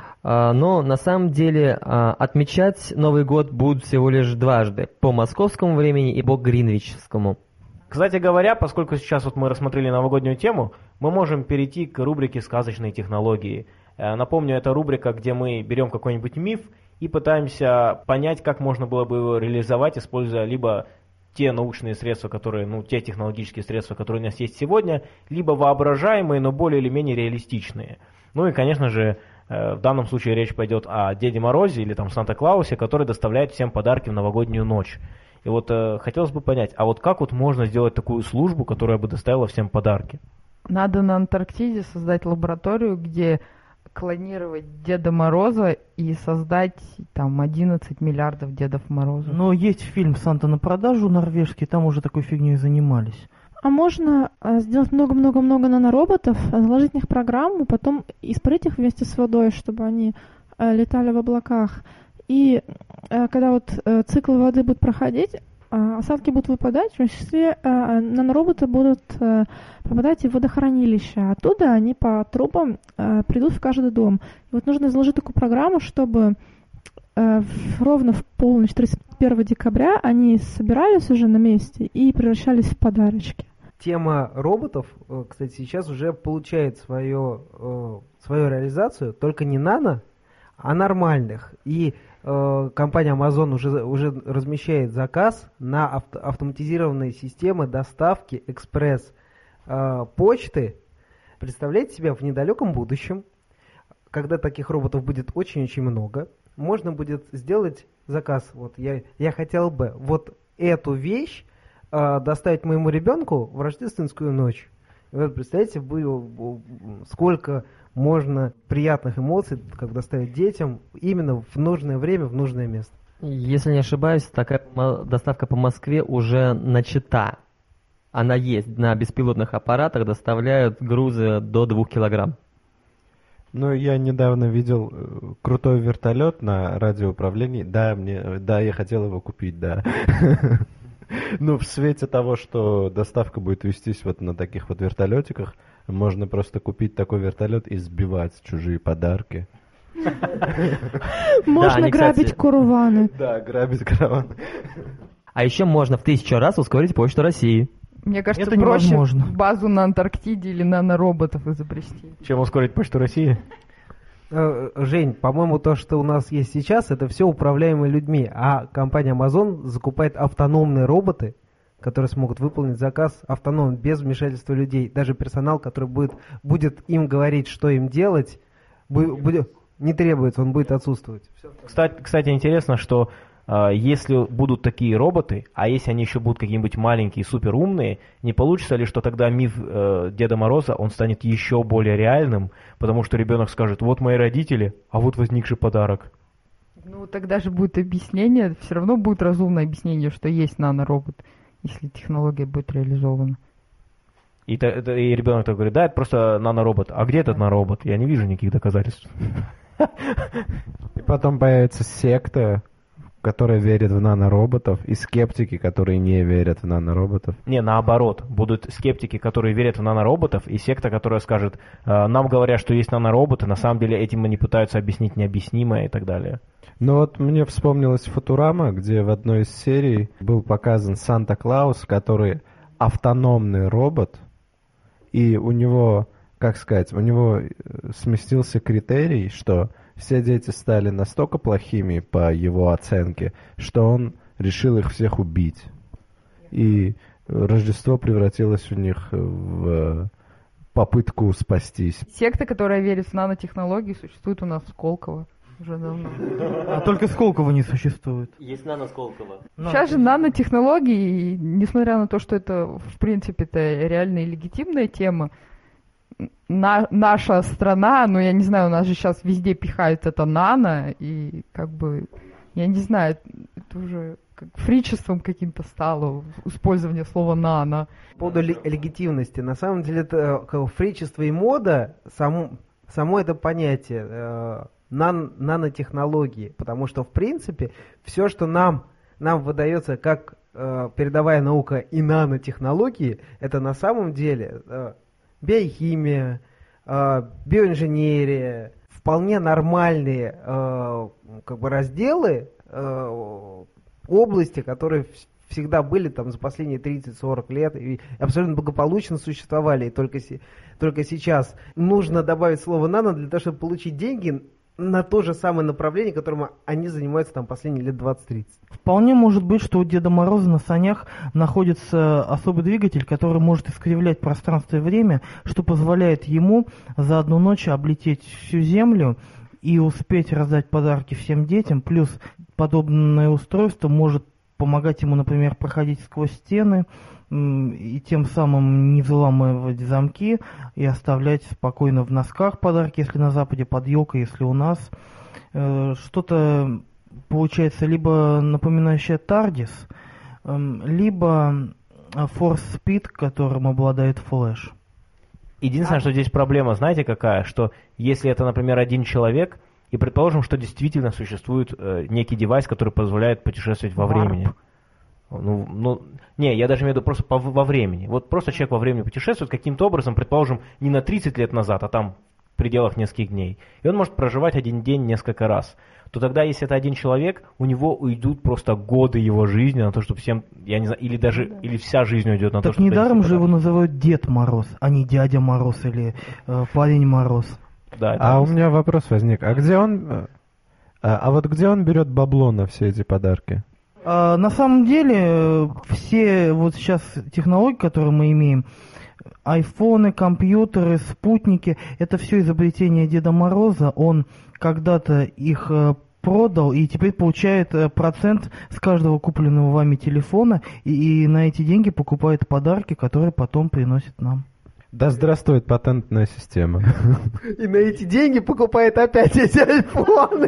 Э, но на самом деле э, отмечать Новый год будут всего лишь дважды, по московскому времени и по гринвичскому. Кстати говоря, поскольку сейчас вот мы рассмотрели новогоднюю тему, мы можем перейти к рубрике «Сказочные технологии». Э, напомню, это рубрика, где мы берем какой-нибудь миф и пытаемся понять, как можно было бы его реализовать, используя либо те научные средства, которые, ну, те технологические средства, которые у нас есть сегодня, либо воображаемые, но более или менее реалистичные. Ну и, конечно же, в данном случае речь пойдет о Деде Морозе или там Санта-Клаусе, который доставляет всем подарки в новогоднюю ночь. И вот э, хотелось бы понять, а вот как вот можно сделать такую службу, которая бы доставила всем подарки? Надо на Антарктиде создать лабораторию, где клонировать Деда Мороза и создать там одиннадцать миллиардов Дедов Морозов. Но есть фильм «Санта на продажу» норвежский, там уже такой фигней занимались. А можно а, сделать много-много-много нанороботов, заложить в них программу, потом испарить их вместе с водой, чтобы они а, летали в облаках. И а, когда вот а, цикл воды будет проходить, а, осадки будут выпадать, в том числе а, нанороботы будут а, попадать в водохранилище. Оттуда они по трубам а, придут в каждый дом. И вот нужно заложить такую программу, чтобы а, ровно в полночь тридцать первого декабря они собирались уже на месте и превращались в подарочки. Тема роботов, кстати, сейчас уже получает свое, свою реализацию, только не нано, а нормальных. И э, компания Amazon уже, уже размещает заказ на авто, автоматизированные системы доставки экспресс э, почты. Представляете себе, в недалеком будущем, когда таких роботов будет очень-очень много, можно будет сделать заказ. Вот я, я хотел бы вот эту вещь доставить моему ребенку в рождественскую ночь. И вот представляете, сколько можно приятных эмоций, как доставить детям именно в нужное время, в нужное место. Если не ошибаюсь, такая доставка по Москве уже начата. Она есть. На беспилотных аппаратах доставляют грузы до двух килограмм. Ну, я недавно видел крутой вертолет на радиоуправлении. Да, мне, да, я хотел его купить, да. Ну, в свете того, что доставка будет вестись вот на таких вот вертолетиках, можно просто купить такой вертолет и сбивать чужие подарки. Можно грабить караваны. Да, грабить караваны. А еще можно в тысячу раз ускорить почту России. Мне кажется, это проще невозможно. Базу на Антарктиде или нанороботов изобрести. Чем ускорить почту России? Жень, по-моему, то, что у нас есть сейчас, это все управляемые людьми, а компания Amazon закупает автономные роботы, которые смогут выполнить заказ автономно, без вмешательства людей. Даже персонал, который будет, будет им говорить, что им делать, будет, не требуется, он будет отсутствовать. Кстати, кстати, интересно, что э, если будут такие роботы, а если они еще будут какие-нибудь маленькие, суперумные, не получится ли, что тогда миф э, Деда Мороза, он станет еще более реальным, потому что ребенок скажет, вот мои родители, а вот возникший подарок. Ну, тогда же будет объяснение, все равно будет разумное объяснение, что есть наноробот, если технология будет реализована. И, то, и ребенок так говорит, да, это просто наноробот. А где этот наноробот? Я не вижу никаких доказательств. И потом появится секта, которая верит в нанороботов, и скептики, которые не верят в нанороботов. Не, наоборот. Будут скептики, которые верят в нанороботов, и секта, которая скажет, нам говорят, что есть нанороботы, на самом деле этим они пытаются объяснить необъяснимое и так далее. Ну вот мне вспомнилась Футурама, где в одной из серий был показан Санта-Клаус, который автономный робот, и у него, как сказать, у него сместился критерий, что все дети стали настолько плохими по его оценке, что он решил их всех убить. И Рождество превратилось у них в попытку спастись. Секта, которая верит в нанотехнологии, существует у нас в Сколково уже давно. А только Сколково не существует. Есть нано-Сколково. Сейчас же нанотехнологии, несмотря на то, что это, в принципе-то, реальная и легитимная тема, на, наша страна, ну, я не знаю, у нас же сейчас везде пихают это нано, и как бы, я не знаю, это уже как фричеством каким-то стало использование слова нано. По поводу легитимности, на самом деле это как, фричество и мода, само, само это понятие, э, нан, нанотехнологии, потому что, в принципе, все, что нам, нам выдается как э, передовая наука и нанотехнологии, это на самом деле... Э, биохимия, э, биоинженерия, вполне нормальные э, как бы разделы, э, области, которые всегда были там за последние тридцать-сорок лет и абсолютно благополучно существовали. И только, си, только сейчас нужно добавить слово «нано» для того, чтобы получить деньги на то же самое направление, которым они занимаются там последние лет двадцать-тридцать. Вполне может быть, что у Деда Мороза на санях находится особый двигатель, который может искривлять пространство и время, что позволяет ему за одну ночь облететь всю Землю и успеть раздать подарки всем детям. Плюс подобное устройство может помогать ему, например, проходить сквозь стены и тем самым не взламывать замки и оставлять спокойно в носках подарки, если на Западе, под елкой, если у нас. Что-то получается либо напоминающее Тардис, либо Force Speed, которым обладает Флэш. Единственное, что здесь проблема, знаете какая? Что если это, например, один человек, и предположим, что действительно существует э, некий девайс, который позволяет путешествовать во времени. Ну, ну, не, я даже имею в виду просто по, во времени. Вот просто человек во времени путешествует каким-то образом, предположим, не на тридцать лет назад, а там в пределах нескольких дней. И он может проживать один день несколько раз. То тогда, если это один человек, у него уйдут просто годы его жизни на то, чтобы всем, я не знаю, или даже, да. или вся жизнь уйдет на так то, чтобы... Так недаром же его называют Дед Мороз, а не Дядя Мороз или э, Парень Мороз. Да, а у меня вопрос возник, а где он, а, а вот где он берет бабло на все эти подарки? А, на самом деле, все вот сейчас технологии, которые мы имеем, айфоны, компьютеры, спутники, это все изобретение Деда Мороза. Он когда-то их продал и теперь получает процент с каждого купленного вами телефона и, и на эти деньги покупает подарки, которые потом приносит нам. Да здравствует патентная система. И на эти деньги покупает опять эти айфоны.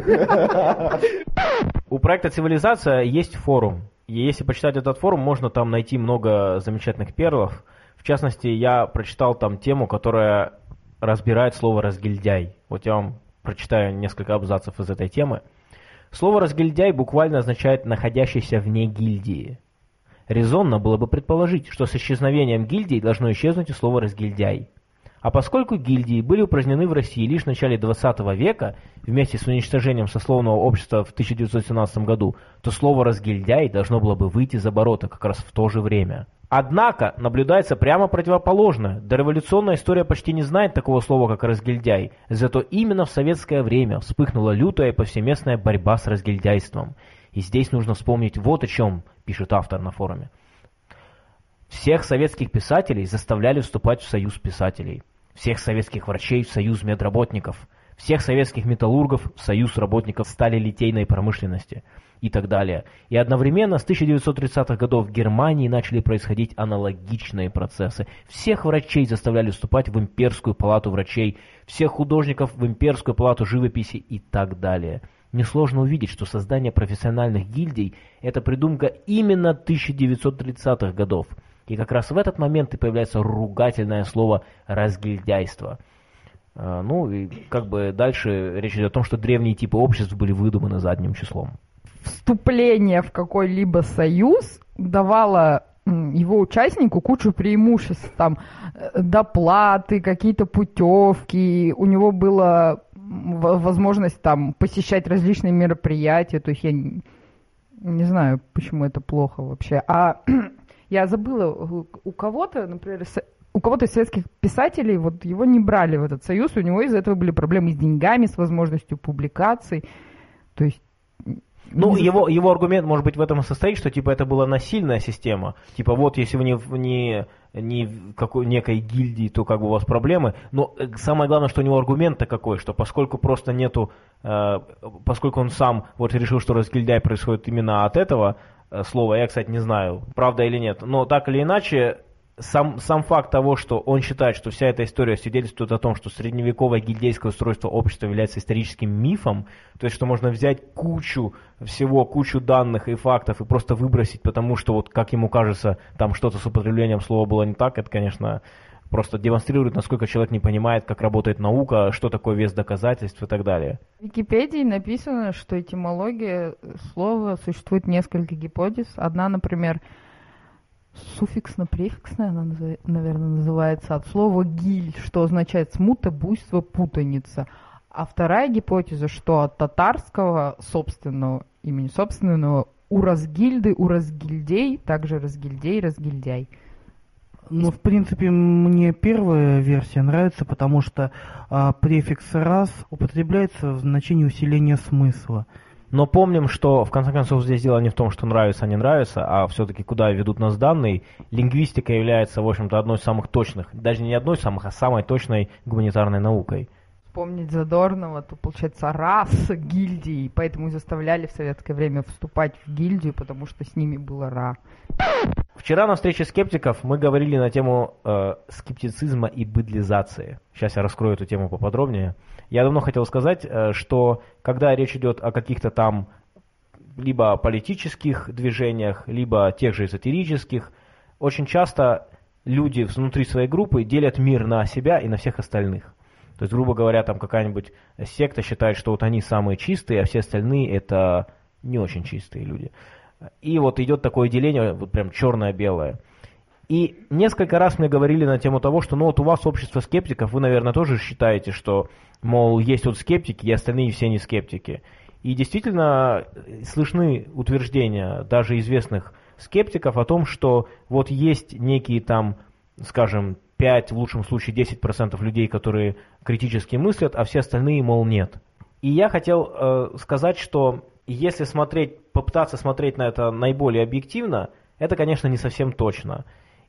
У проекта «Цивилизация» есть форум. И если почитать этот форум, можно там найти много замечательных перлов. В частности, я прочитал там тему, которая разбирает слово «разгильдяй». Вот я вам прочитаю несколько абзацев из этой темы. Слово «разгильдяй» буквально означает «находящийся вне гильдии». Резонно было бы предположить, что с исчезновением гильдий должно исчезнуть и слово «разгильдяй». А поскольку гильдии были упразднены в России лишь в начале двадцатого века, вместе с уничтожением сословного общества в тысяча девятьсот семнадцатом году, то слово «разгильдяй» должно было бы выйти за оборота как раз в то же время. Однако наблюдается прямо противоположное. Дореволюционная история почти не знает такого слова, как «разгильдяй», зато именно в советское время вспыхнула лютая и повсеместная борьба с разгильдяйством. И здесь нужно вспомнить вот о чем пишет автор на форуме. Всех советских писателей заставляли вступать в союз писателей. Всех советских врачей в союз медработников. Всех советских металлургов в союз работников сталелитейной промышленности. И так далее. И одновременно с тысяча девятьсот тридцатых годов в Германии начали происходить аналогичные процессы. Всех врачей заставляли вступать в имперскую палату врачей. Всех художников в имперскую палату живописи и так далее. Несложно увидеть, что создание профессиональных гильдий – это придумка именно тысяча девятьсот тридцатых годов. И как раз в этот момент и появляется ругательное слово «разгильдяйство». Ну и как бы дальше речь идет о том, что древние типы обществ были выдуманы задним числом. Вступление в какой-либо союз давало его участнику кучу преимуществ, там доплаты, какие-то путевки, у него была возможность там посещать различные мероприятия, то есть я не, не знаю, почему это плохо вообще. А я забыла, у кого-то, например, у кого-то из советских писателей, вот его не брали в этот союз, у него из-за этого были проблемы с деньгами, с возможностью публикаций, то есть... Ну, его, его аргумент может быть в этом и состоит, что типа это была насильная система. Типа вот если вы не, не, не в какой, некой гильдии, то как бы у вас проблемы. Но самое главное, что у него аргумент-то какой, что поскольку просто нету, э, поскольку он сам вот решил, что разгильдяй происходит именно от этого э, слова, я, кстати, не знаю, правда или нет, но так или иначе, Сам, сам факт того, что он считает, что вся эта история свидетельствует о том, что средневековое гильдейское устройство общества является историческим мифом, то есть что можно взять кучу всего, кучу данных и фактов и просто выбросить, потому что, вот, как ему кажется, там что-то с употреблением слова было не так, это, конечно, просто демонстрирует, насколько человек не понимает, как работает наука, что такое вес доказательств и так далее. В Википедии написано, что этимология слова существует несколько гипотез. Одна, например, суффиксно-префиксная, она, наверное, называется, от слова «гиль», что означает «смута», «буйство», «путаница». А вторая гипотеза, что от татарского собственного имени, собственного «уразгильды», «уразгильдей», также «разгильдей», «разгильдяй». Ну, в принципе, мне первая версия нравится, потому что а, префикс «раз» употребляется в значении усиления смысла. Но помним, что в конце концов здесь дело не в том, что нравится, а не нравится, а все-таки куда ведут нас данные. Лингвистика является, в общем-то, одной из самых точных, даже не одной из самых, а самой точной гуманитарной наукой. вспомнить Задорнова, то, получается, раса гильдии, поэтому и заставляли в советское время вступать в гильдию, потому что с ними было ра. Вчера на встрече скептиков мы говорили на тему э, скептицизма и быдлизации. Сейчас я раскрою эту тему поподробнее. Я давно хотел сказать, э, что когда речь идет о каких-то там либо политических движениях, либо тех же эзотерических, очень часто люди внутри своей группы делят мир на себя и на всех остальных. То есть, грубо говоря, там какая-нибудь секта считает, что вот они самые чистые, а все остальные это не очень чистые люди. И вот идет такое деление, вот прям черное-белое. И несколько раз мне говорили на тему того, что ну вот у вас общество скептиков, вы, наверное, тоже считаете, что, мол, есть вот скептики, и остальные все не скептики. И действительно слышны утверждения даже известных скептиков о том, что вот есть некие там, скажем, пять, в лучшем случае десять процентов людей, которые критически мыслят, а все остальные, мол, нет. И я хотел э, сказать, что если смотреть, попытаться смотреть на это наиболее объективно, это, конечно, не совсем точно.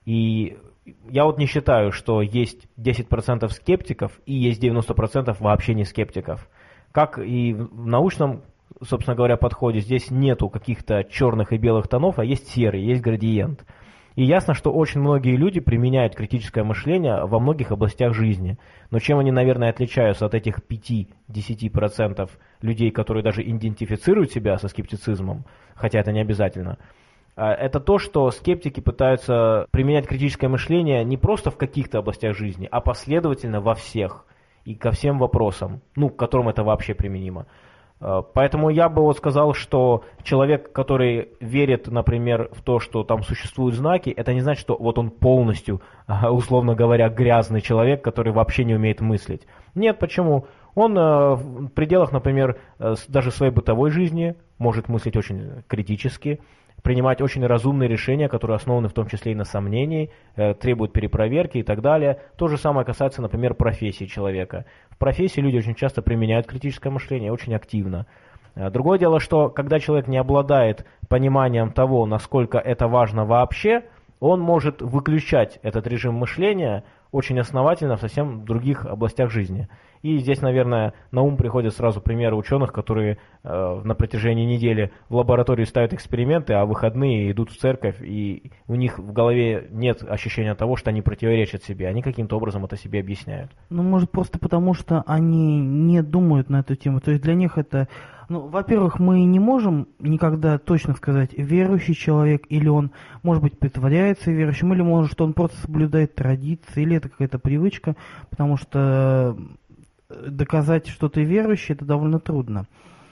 И я вот не считаю, что есть десять процентов скептиков и есть девяносто процентов вообще не скептиков. Как и в научном, собственно говоря, подходе, здесь нету каких-то черных и белых тонов, а есть серый, есть градиент. И ясно, что очень многие люди применяют критическое мышление во многих областях жизни. Но чем они, наверное, отличаются от этих пяти-десяти процентов людей, которые даже идентифицируют себя со скептицизмом, хотя это не обязательно, это то, что скептики пытаются применять критическое мышление не просто в каких-то областях жизни, а последовательно во всех и ко всем вопросам, ну, к которым это вообще применимо. Поэтому я бы вот сказал, что человек, который верит, например, в то, что там существуют знаки, это не значит, что вот он полностью, условно говоря, грязный человек, который вообще не умеет мыслить. Нет, почему? Он в пределах, например, даже своей бытовой жизни может мыслить очень критически, принимать очень разумные решения, которые основаны в том числе и на сомнении, требуют перепроверки и так далее. То же самое касается, например, профессии человека. В профессии люди очень часто применяют критическое мышление, очень активно. Другое дело, что когда человек не обладает пониманием того, насколько это важно вообще, он может выключать этот режим мышления очень основательно в совсем других областях жизни. И здесь, наверное, на ум приходят сразу примеры ученых, которые э, на протяжении недели в лаборатории ставят эксперименты, а в выходные идут в церковь, и у них в голове нет ощущения того, что они противоречат себе. Они каким-то образом это себе объясняют. Ну, может, просто потому, что они не думают на эту тему. То есть для них это... Ну, во-первых, мы не можем никогда точно сказать, верующий человек, или он, может быть, притворяется верующим, или, может, что он просто соблюдает традиции, или это какая-то привычка, потому что доказать, что ты верующий, это довольно трудно.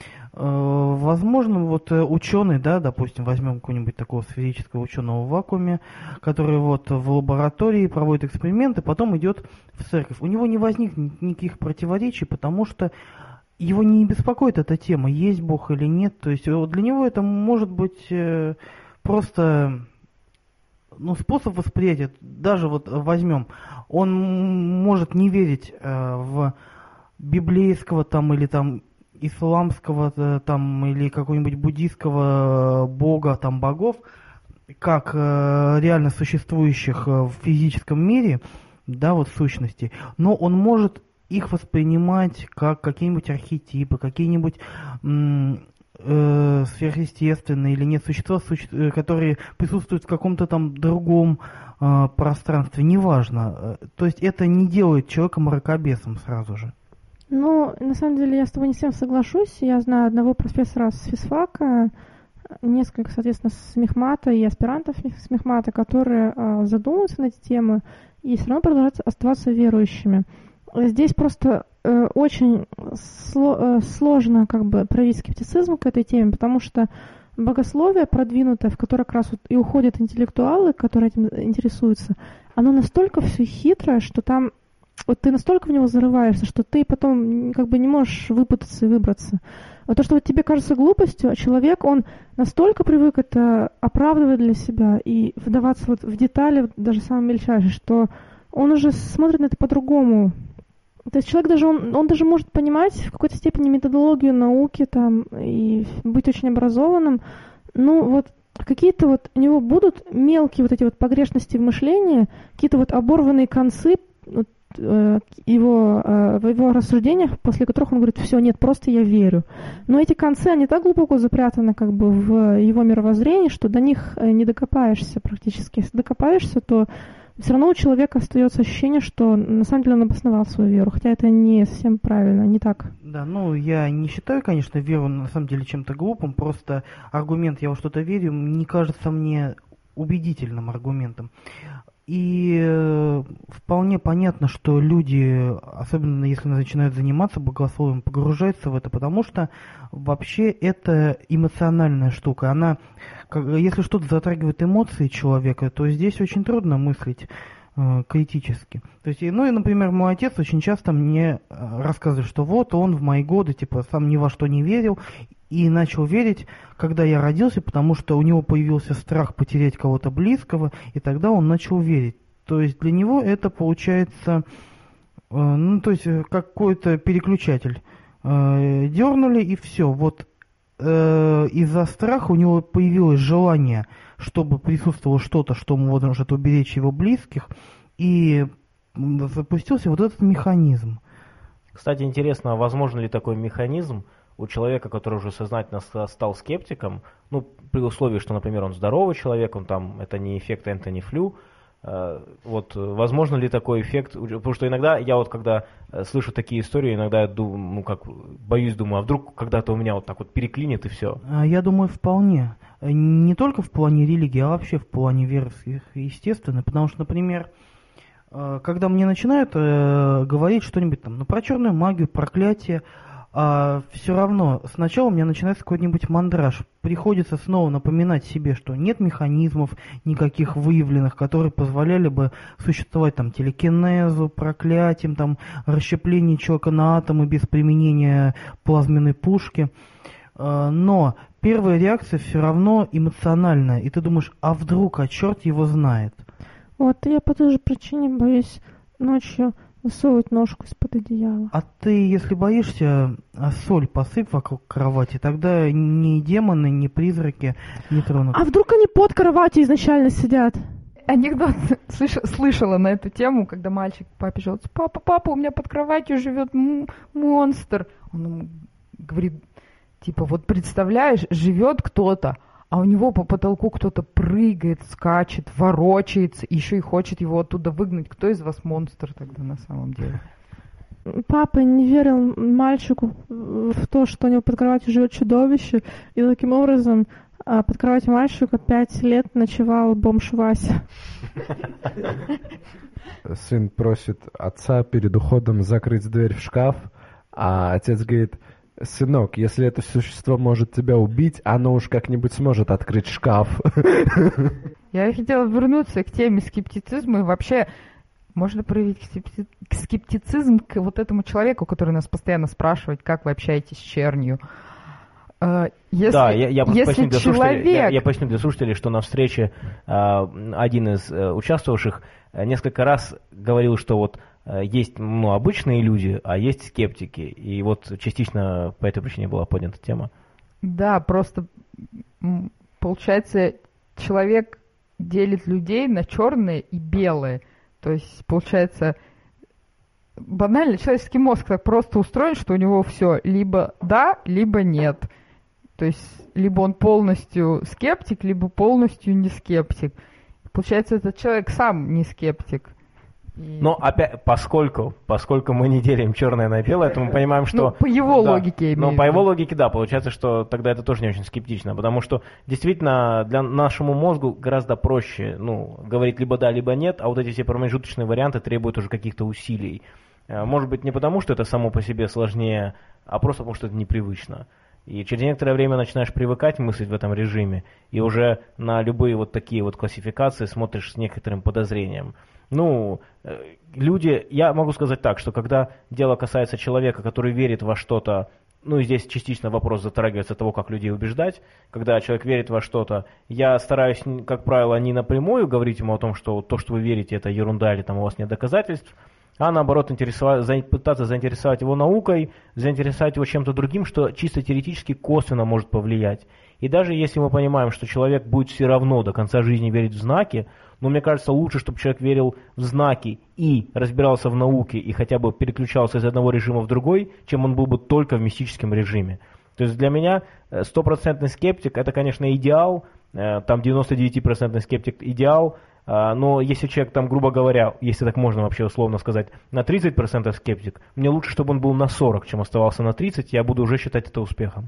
Возможно, вот ученый, да, допустим, возьмем какого-нибудь такого физического ученого в вакууме, который вот в лаборатории проводит эксперименты, потом идет в церковь. У него не возникнет никаких противоречий, потому что его не беспокоит эта тема, есть Бог или нет. То есть для него это может быть просто, ну, способ восприятия. Даже вот возьмем, он может не верить в библейского там или там исламского там или какого-нибудь буддийского бога, там богов, как реально существующих в физическом мире, да, вот сущности, но он может их воспринимать как какие-нибудь архетипы, какие-нибудь м- э, сверхъестественные или нет существа, суще- которые присутствуют в каком-то там другом э, пространстве, неважно. То есть это не делает человека мракобесом сразу же. Ну, на самом деле, я с тобой не всем соглашусь. Я знаю одного профессора с физфака, несколько, соответственно, с мехмата и аспирантов с мехмата, которые э, задумываются на эти темы и все равно продолжают оставаться верующими. Здесь просто э, очень сло, э, сложно как бы проявить скептицизм к этой теме, потому что богословие продвинутое, в которое как раз вот и уходят интеллектуалы, которые этим интересуются, оно настолько все хитрое, что там вот ты настолько в него зарываешься, что ты потом как бы не можешь выпутаться и выбраться. А то, что вот тебе кажется глупостью, а человек, он настолько привык это оправдывать для себя и вдаваться вот в детали, даже самые мельчайшие, что он уже смотрит на это по-другому. То есть человек даже, он, он даже может понимать в какой-то степени методологию науки там и быть очень образованным. Ну вот какие-то вот у него будут мелкие вот эти вот погрешности в мышлении, какие-то вот оборванные концы, вот, э, его, э, в его рассуждениях, после которых он говорит, все, нет, просто я верю. Но эти концы, они так глубоко запрятаны как бы в его мировоззрении, что до них не докопаешься практически. Если докопаешься, то все равно у человека остается ощущение, что на самом деле он обосновал свою веру, хотя это не совсем правильно, не так. Да, ну я не считаю, конечно, веру на самом деле чем-то глупым, просто аргумент «я во что-то верю» не кажется мне убедительным аргументом. И э, вполне понятно, что люди, особенно если начинают заниматься богословием, погружаются в это, потому что вообще это эмоциональная штука. Она, как, если что-то затрагивает эмоции человека, то здесь очень трудно мыслить э, критически. То есть, ну и, например, мой отец очень часто мне рассказывает, что вот он в мои годы типа сам ни во что не верил, и начал верить, когда я родился, потому что у него появился страх потерять кого-то близкого, и тогда он начал верить. То есть для него это получается, э, ну то есть какой-то переключатель. Э, дернули и все. Вот э, из-за страха у него появилось желание, чтобы присутствовало что-то, что может уберечь его близких, и запустился вот этот механизм. Кстати, интересно, возможно ли такой механизм у человека, который уже сознательно стал скептиком, ну, при условии, что, например, он здоровый человек, он там, это не эффект Энтони Флю, э, вот, возможно ли такой эффект, потому что иногда, я вот, когда слышу такие истории, иногда я думаю, ну, как, боюсь, думаю, а вдруг когда-то у меня вот так вот переклинит и все. Я думаю, вполне. Не только в плане религии, а вообще в плане веры, естественно, потому что, например, когда мне начинают э, говорить что-нибудь там, ну, про черную магию, проклятие, а все равно сначала у меня начинается какой-нибудь мандраж. Приходится снова напоминать себе, что нет механизмов никаких выявленных, которые позволяли бы существовать там телекинезу, проклятием, там расщеплению человека на атомы без применения плазменной пушки. Но первая реакция все равно эмоциональная, и ты думаешь, а вдруг, а черт его знает. Вот я по той же причине боюсь ночью высовывать ножку из-под одеяла. А ты, если боишься, соль посыпь вокруг кровати, тогда ни демоны, ни призраки не тронут. А вдруг они под кроватью изначально сидят? Анекдот слыш, слышала на эту тему, когда мальчик папе жалуется: папа, папа, у меня под кроватью живет м- монстр. Он ему говорит, типа, вот представляешь, живет кто-то, а у него по потолку кто-то прыгает, скачет, ворочается, и еще и хочет его оттуда выгнать. Кто из вас монстр тогда на самом деле? Папа не верил мальчику в то, что у него под кроватью живет чудовище, и таким образом под кроватью мальчика пять лет ночевал бомж Вася. Сын просит отца перед уходом закрыть дверь в шкаф, а отец говорит: сынок, если это существо может тебя убить, оно уж как-нибудь сможет открыть шкаф. Я хотела вернуться к теме скептицизма, и вообще можно проявить скептицизм к вот этому человеку, который нас постоянно спрашивает, как вы общаетесь с чернью. Если, да, я, я, если поясню для человек... я, я поясню для слушателей, что на встрече э, один из э, участвовавших э, несколько раз говорил, что вот э, есть ну, обычные люди, а есть скептики. И вот частично по этой причине была поднята тема. Да, просто получается, человек делит людей на черные и белые. То есть, получается, банально человеческий мозг так просто устроен, что у него все либо да, либо нет. То есть, либо он полностью скептик, либо полностью не скептик. Получается, этот человек сам не скептик. И... Но опять, поскольку, поскольку мы не делим черное на белое, то мы понимаем, что... Ну, по его да, логике, я имею в виду. Ну, по его логике, да, получается, что тогда это тоже не очень скептично, потому что действительно для нашему мозгу гораздо проще, ну, говорить либо да, либо нет, а вот эти все промежуточные варианты требуют уже каких-то усилий. Может быть, не потому, что это само по себе сложнее, а просто потому, что это непривычно. И через некоторое время начинаешь привыкать мыслить в этом режиме, и уже на любые вот такие вот классификации смотришь с некоторым подозрением. Ну, люди, я могу сказать так, что когда дело касается человека, который верит во что-то, ну и здесь частично вопрос затрагивается того, как людей убеждать, когда человек верит во что-то, я стараюсь, как правило, не напрямую говорить ему о том, что то, что вы верите, это ерунда или там у вас нет доказательств, а наоборот интересовать, пытаться заинтересовать его наукой, заинтересовать его чем-то другим, что чисто теоретически косвенно может повлиять. И даже если мы понимаем, что человек будет все равно до конца жизни верить в знаки, Но мне кажется, лучше, чтобы человек верил в знаки и разбирался в науке, и хотя бы переключался из одного режима в другой, чем он был бы только в мистическом режиме. То есть для меня стопроцентный скептик – это, конечно, идеал, там девяносто девять процентов скептик – идеал, но если человек там, грубо говоря, если так можно вообще условно сказать, на тридцать процентов скептик, мне лучше, чтобы он был на сорок, чем оставался на тридцать, я буду уже считать это успехом.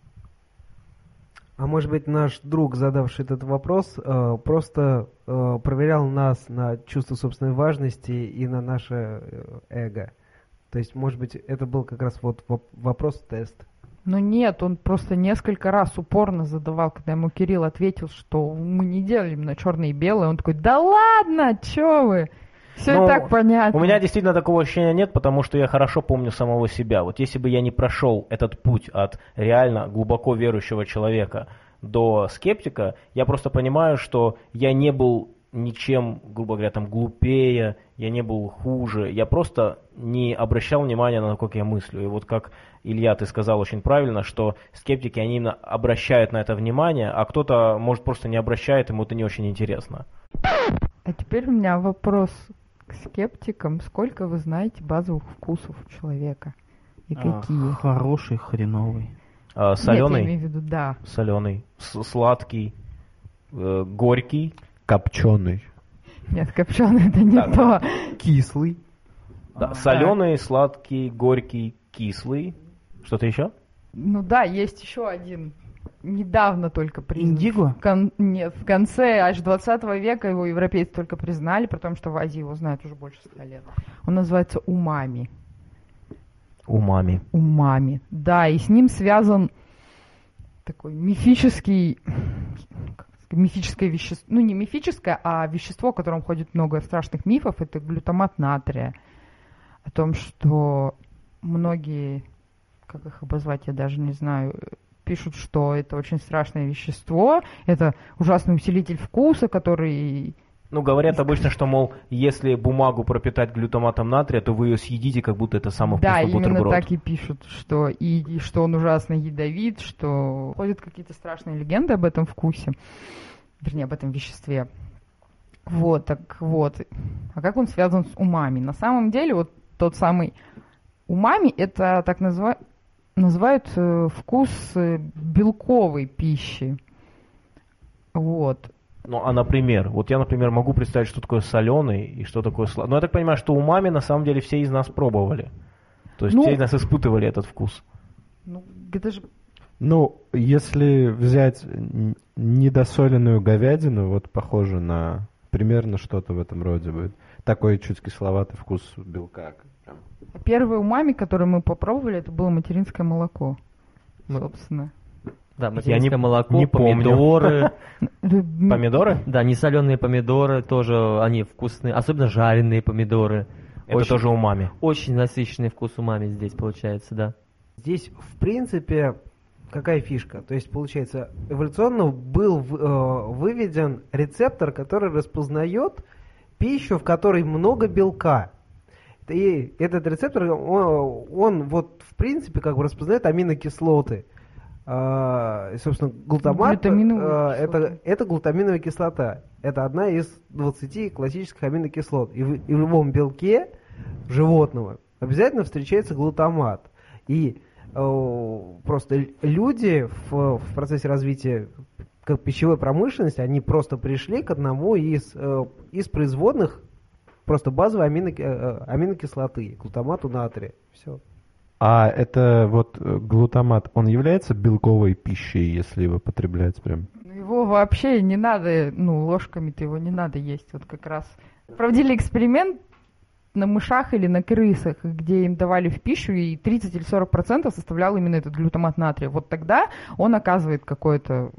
А может быть, наш друг, задавший этот вопрос, просто проверял нас на чувство собственной важности и на наше эго. То есть, может быть, это был как раз вот вопрос-тест. Ну нет, он просто несколько раз упорно задавал, когда ему Кирилл ответил, что мы не делим на черное и белое, он такой: да ладно, чё вы, все ну, и так понятно. У меня действительно такого ощущения нет, потому что я хорошо помню самого себя. Вот если бы я не прошел этот путь от реально глубоко верующего человека до скептика, я просто понимаю, что я не был ничем, грубо говоря, там глупее, я не был хуже, я просто не обращал внимания на то, как я мыслю. И вот как, Илья, ты сказал очень правильно, что скептики, они именно обращают на это внимание, а кто-то, может, просто не обращает, ему это не очень интересно. А теперь у меня вопрос к скептикам. Сколько вы знаете базовых вкусов человека? И какие? А, хороший, хреновый. А, соленый? Нет, я имею в виду, да. Соленый. С- сладкий. Э, горький. Копченый. Нет, копченый это не Да, то. Кислый. Да, соленый, сладкий, горький, кислый. Что-то еще? Ну да, есть еще один. Недавно только признан. Индиго? В кон- Нет, в конце аж двадцатого века его европейцы только признали, при том, что в Азии его знают уже больше ста лет. Он называется умами. Умами. Умами. Да, и с ним связан такой мифический, мифическое вещество, ну не мифическое, а вещество, о котором ходит много страшных мифов, это глютамат натрия. О том, что многие, как их обозвать, я даже не знаю, пишут, что это очень страшное вещество, это ужасный усилитель вкуса, который... Ну, говорят обычно, что, мол, если бумагу пропитать глютаматом натрия, то вы ее съедите, как будто это самый да, вкусный бутерброд. Да, именно так и пишут, что, и, и что он ужасно ядовит, что ходят какие-то страшные легенды об этом вкусе, вернее, об этом веществе. Вот, так вот. А как он связан с умами? На самом деле, вот тот самый умами, это так назва... называют э, вкус э, белковой пищи. Вот. Ну, а, например, вот я, например, могу представить, что такое соленый и что такое сладкий. Но я так понимаю, что умами на самом деле все из нас пробовали. То есть ну, все из нас испытывали этот вкус. Ну, это же... Ну, если взять недосоленную говядину, вот похоже на примерно что-то в этом роде будет. Такой чуть кисловатый вкус белка. Первое умами, которое мы попробовали, это было материнское молоко, ну, собственно. Да, материнское не, молоко, не помидоры. Помидоры? Да, несоленые помидоры тоже, они вкусные, особенно жареные помидоры. Это очень, тоже умами. Очень насыщенный вкус умами здесь получается, да. Здесь, в принципе, какая фишка? То есть, получается, эволюционно был э, выведен рецептор, который распознает пищу, в которой много белка. И этот рецептор, он, он вот, в принципе, как бы распознает аминокислоты. Uh, собственно, глутамат uh, это, это глутаминовая кислота. Это одна из двадцати классических аминокислот. И в, и в любом белке животного обязательно встречается глутамат. И uh, просто люди в, в процессе развития как пищевой промышленности, они просто пришли к одному из, uh, из производных просто базовой аминок, uh, аминокислоты, глутамату натрия. Все. А это вот глутамат, он является белковой пищей, если его потреблять прям? Его вообще не надо, ну, ложками-то его не надо есть. Вот как раз проводили эксперимент на мышах или на крысах, где им давали в пищу, и тридцать или сорок процентов составлял именно этот глютамат натрия. Вот тогда он оказывает какое-то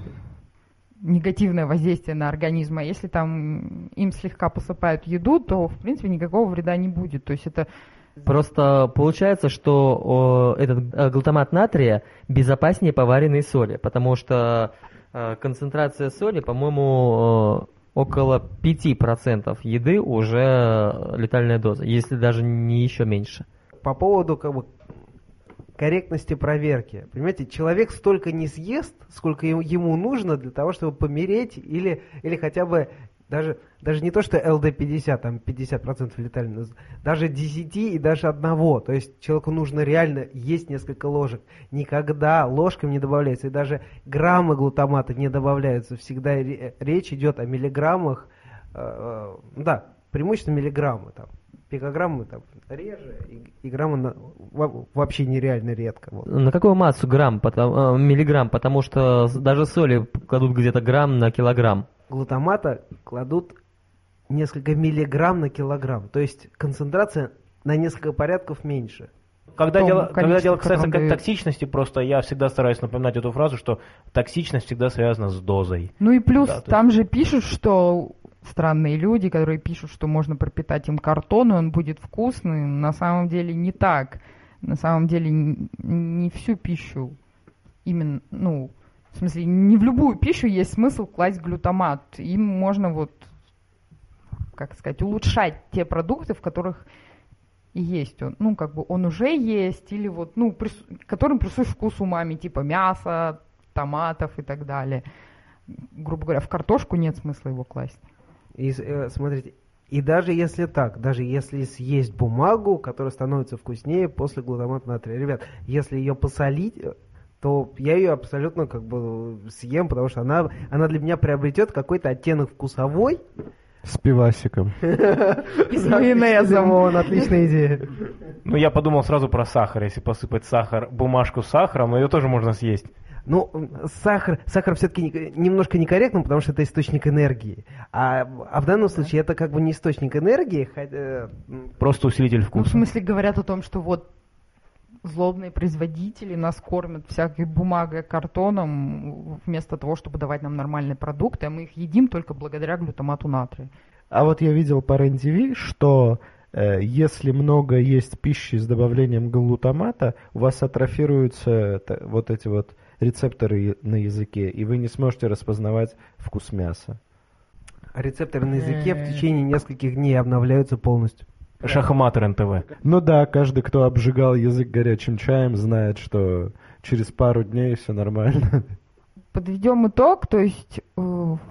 негативное воздействие на организм. А если там им слегка посыпают еду, то, в принципе, никакого вреда не будет. То есть это... Просто получается, что о, этот э, глутамат натрия безопаснее поваренной соли, потому что э, концентрация соли, по-моему, э, около пяти процентов еды уже летальная доза, если даже не еще меньше. По поводу как бы корректности проверки. Понимаете, человек столько не съест, сколько ему, ему нужно для того, чтобы помереть или, или хотя бы Даже, даже не то, что эл дэ пятьдесят, там пятьдесят процентов летального, даже десять и даже одного. То есть человеку нужно реально есть несколько ложек. Никогда ложками не добавляется. И даже граммы глутамата не добавляются. Всегда речь идет о миллиграммах. Э, да, преимущественно миллиграммы. Там, пикограммы там реже, и, и граммы на, вообще нереально редко. Вот. На какую массу грамм, потому, э, миллиграмм? Потому что даже соли кладут где-то грамм на килограмм. Глутамата кладут несколько миллиграмм на килограмм. То есть концентрация на несколько порядков меньше. Когда Том, дело, когда дело касается дает. токсичности, просто я всегда стараюсь напоминать эту фразу, что токсичность всегда связана с дозой. Ну и плюс Да, там есть... же пишут, что странные люди, которые пишут, что можно пропитать им картон, и он будет вкусный. На самом деле не так. На самом деле не всю пищу именно, ну, в смысле, не в любую пищу есть смысл класть глютамат. Им можно вот, как сказать, улучшать те продукты, в которых есть он. Ну, как бы он уже есть, или вот, ну, прис... которым присущ вкус умами, типа мяса, томатов и так далее. Грубо говоря, в картошку нет смысла его класть. И э, смотрите, и даже если так, даже если съесть бумагу, которая становится вкуснее после глутамата натрия, ребят, если ее посолить, то я ее абсолютно как бы съем, потому что она, она для меня приобретет какой-то оттенок вкусовой. С пивасиком. И с майонезом. Вон, отличная идея. Ну, я подумал сразу про сахар. Если посыпать сахар, бумажку с сахаром, ее тоже можно съесть. Ну, сахар, сахар все-таки немножко некорректно, потому что это источник энергии. А, а в данном случае это как бы не источник энергии. Хотя... Просто усилитель Ну, в вкуса. смысле, говорят о том, что вот злобные производители нас кормят всякой бумагой, картоном, вместо того, чтобы давать нам нормальные продукты, а мы их едим только благодаря глютамату натрия. А вот я видел по РЕН-ТВ, что э, если много есть пищи с добавлением глутамата, у вас атрофируются т- вот эти вот рецепторы на языке, и вы не сможете распознавать вкус мяса. А рецепторы на языке в течение нескольких дней обновляются полностью. Шахматы РЕН-ТВ. Ну да, каждый, кто обжигал язык горячим чаем, знает, что через пару дней все нормально. Подведем итог, то есть э,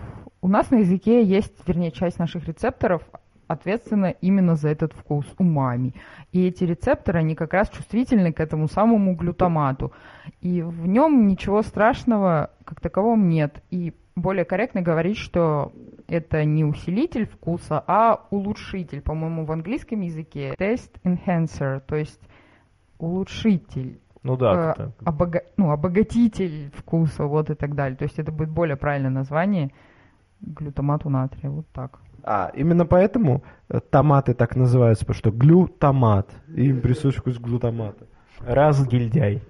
у нас на языке есть, вернее, часть наших рецепторов ответственна именно за этот вкус умами. И эти рецепторы, они как раз чувствительны к этому самому глютамату. И в нем ничего страшного как такового нет. И более корректно говорить, что это не усилитель вкуса, а улучшитель. По-моему, в английском языке taste enhancer, то есть улучшитель. Ну да. Э, обога... ну, обогатитель вкуса, вот и так далее. То есть это будет более правильное название глютамату натрия. Вот так. А, именно поэтому томаты так называются, потому что глютамат, им присущ вкус глутамата. Разгильдяй.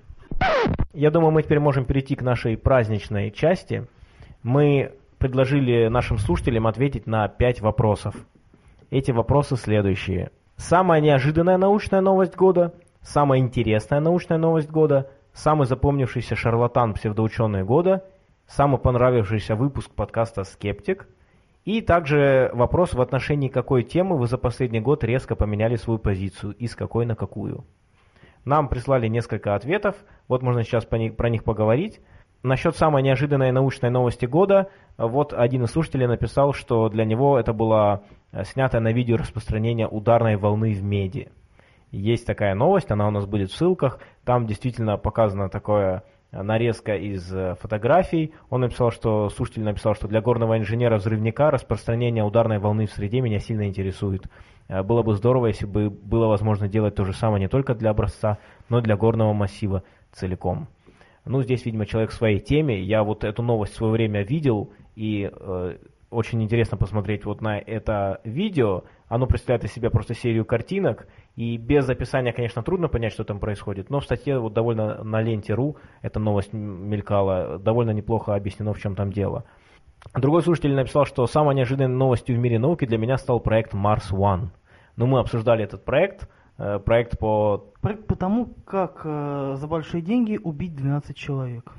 Я думаю, мы теперь можем перейти к нашей праздничной части. Мы предложили нашим слушателям ответить на пять вопросов. Эти вопросы следующие. Самая неожиданная научная новость года, самая интересная научная новость года, самый запомнившийся шарлатан-псевдоученый года, самый понравившийся выпуск подкаста «Скептик», и также вопрос, в отношении какой темы вы за последний год резко поменяли свою позицию и с какой на какую. Нам прислали несколько ответов, вот можно сейчас про них, про них поговорить. Насчет самой неожиданной научной новости года, вот один из слушателей написал, что для него это было снятое на видео распространение ударной волны в меди. Есть такая новость, она у нас будет в ссылках, там действительно показана такое нарезка из фотографий. Он написал, что слушатель написал, что для горного инженера-взрывника распространение ударной волны в среде меня сильно интересует. Было бы здорово, если бы было возможно делать то же самое не только для образца, но и для горного массива целиком. Ну, здесь, видимо, человек в своей теме. Я вот эту новость в свое время видел, и э, очень интересно посмотреть вот на это видео. Оно представляет из себя просто серию картинок, и без описания, конечно, трудно понять, что там происходит, но в статье вот довольно на ленте точка ру эта новость мелькала, довольно неплохо объяснено, в чем там дело. Другой слушатель написал, что самой неожиданной новостью в мире науки для меня стал проект Марс One. Ну, мы обсуждали этот проект, э, проект по... Проект по тому, как э, за большие деньги убить двенадцать человек.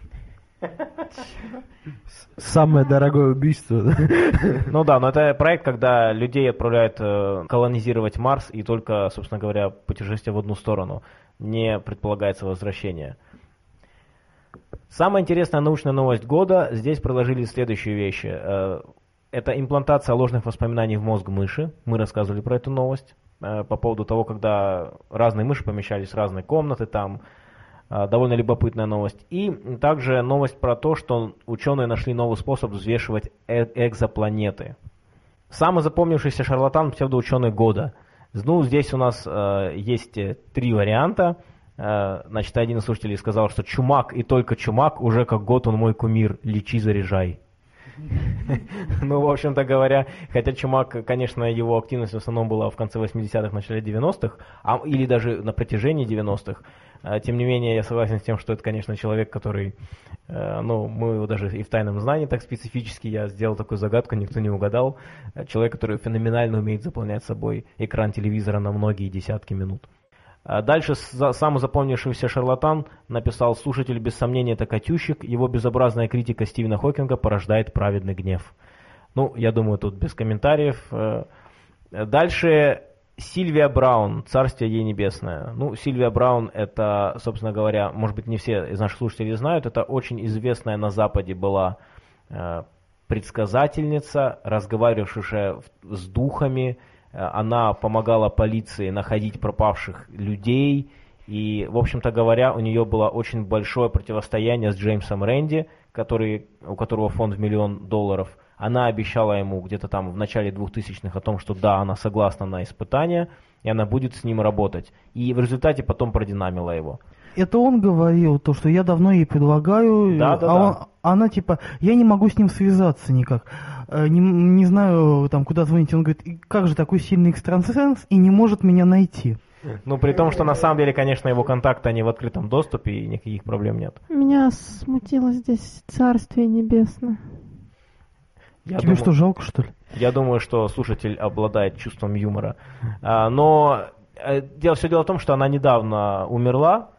Самое дорогое убийство. Ну да, но это проект, когда людей отправляют э, колонизировать Марс, и только, собственно говоря, путешествие в одну сторону. Не предполагается возвращение. Самая интересная научная новость года. Здесь предложили следующие вещи. Э, это имплантация ложных воспоминаний в мозг мыши. Мы рассказывали про эту новость по поводу того, когда разные мыши помещались в разные комнаты, там довольно любопытная новость. И также новость про то, что ученые нашли новый способ взвешивать экзопланеты. Самый запомнившийся шарлатан псевдоученый года. Ну, здесь у нас э, есть три варианта. Э, значит, один из слушателей сказал, что Чумак и только Чумак, уже как год он мой кумир, лечи, заряжай. Ну, в общем-то говоря, хотя Чумак, конечно, его активность в основном была в конце восьмидесятых, начале девяностых, а, или даже на протяжении девяностых. Тем не менее, я согласен с тем, что это, конечно, человек, который, ну, мы его даже и в тайном знании так специфически, я сделал такую загадку, никто не угадал. Человек, который феноменально умеет заполнять собой экран телевизора на многие десятки минут. Дальше самый запомнившийся шарлатан написал: слушатель, без сомнения, это Катющик, его безобразная критика Стивена Хокинга порождает праведный гнев. Ну, я думаю, тут без комментариев. Дальше Сильвия Браун, царствие ей небесное. Ну, Сильвия Браун, это, собственно говоря, может быть, не все из наших слушателей знают, это очень известная на Западе была предсказательница, разговаривавшая с духами. Она помогала полиции находить пропавших людей. И, в общем-то говоря, у нее было очень большое противостояние с Джеймсом Рэнди, который, у которого фонд в миллион долларов. Она обещала ему где-то там в начале двухтысячных о том, что да, она согласна на испытания, и она будет с ним работать. И в результате потом продинамила его. Это он говорил, то, что я давно ей предлагаю, да, да, а да. Он, она типа, я не могу с ним связаться никак, не, не знаю, там, куда звонить. Он говорит, как же такой сильный экстрасенс и не может меня найти. Ну, при том, что на самом деле, конечно, его контакты, они в открытом доступе, и никаких проблем нет. Меня смутило здесь царствие небесное. Я Тебе думаю, что, жалко, что ли? Я думаю, что слушатель обладает чувством юмора. А, но дело, все дело в том, что она недавно умерла,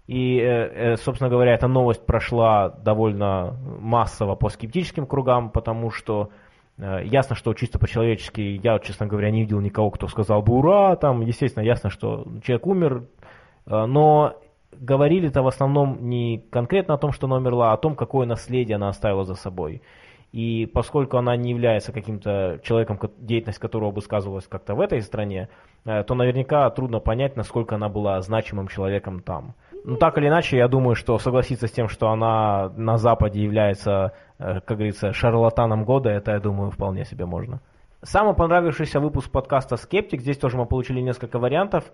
и, собственно говоря, эта новость прошла довольно массово по скептическим кругам, потому что ясно, что чисто по-человечески, я, честно говоря, не видел никого, кто сказал бы «Ура!», там, естественно, ясно, что человек умер, но говорили-то в основном не конкретно о том, что она умерла, а о том, какое наследие она оставила за собой. И поскольку она не является каким-то человеком, деятельность которого бы сказывалась как-то в этой стране, то наверняка трудно понять, насколько она была значимым человеком там. Ну, так или иначе, я думаю, что согласиться с тем, что она на Западе является, как говорится, шарлатаном года, это, я думаю, вполне себе можно. Самый понравившийся выпуск подкаста «Скептик», здесь тоже мы получили несколько вариантов.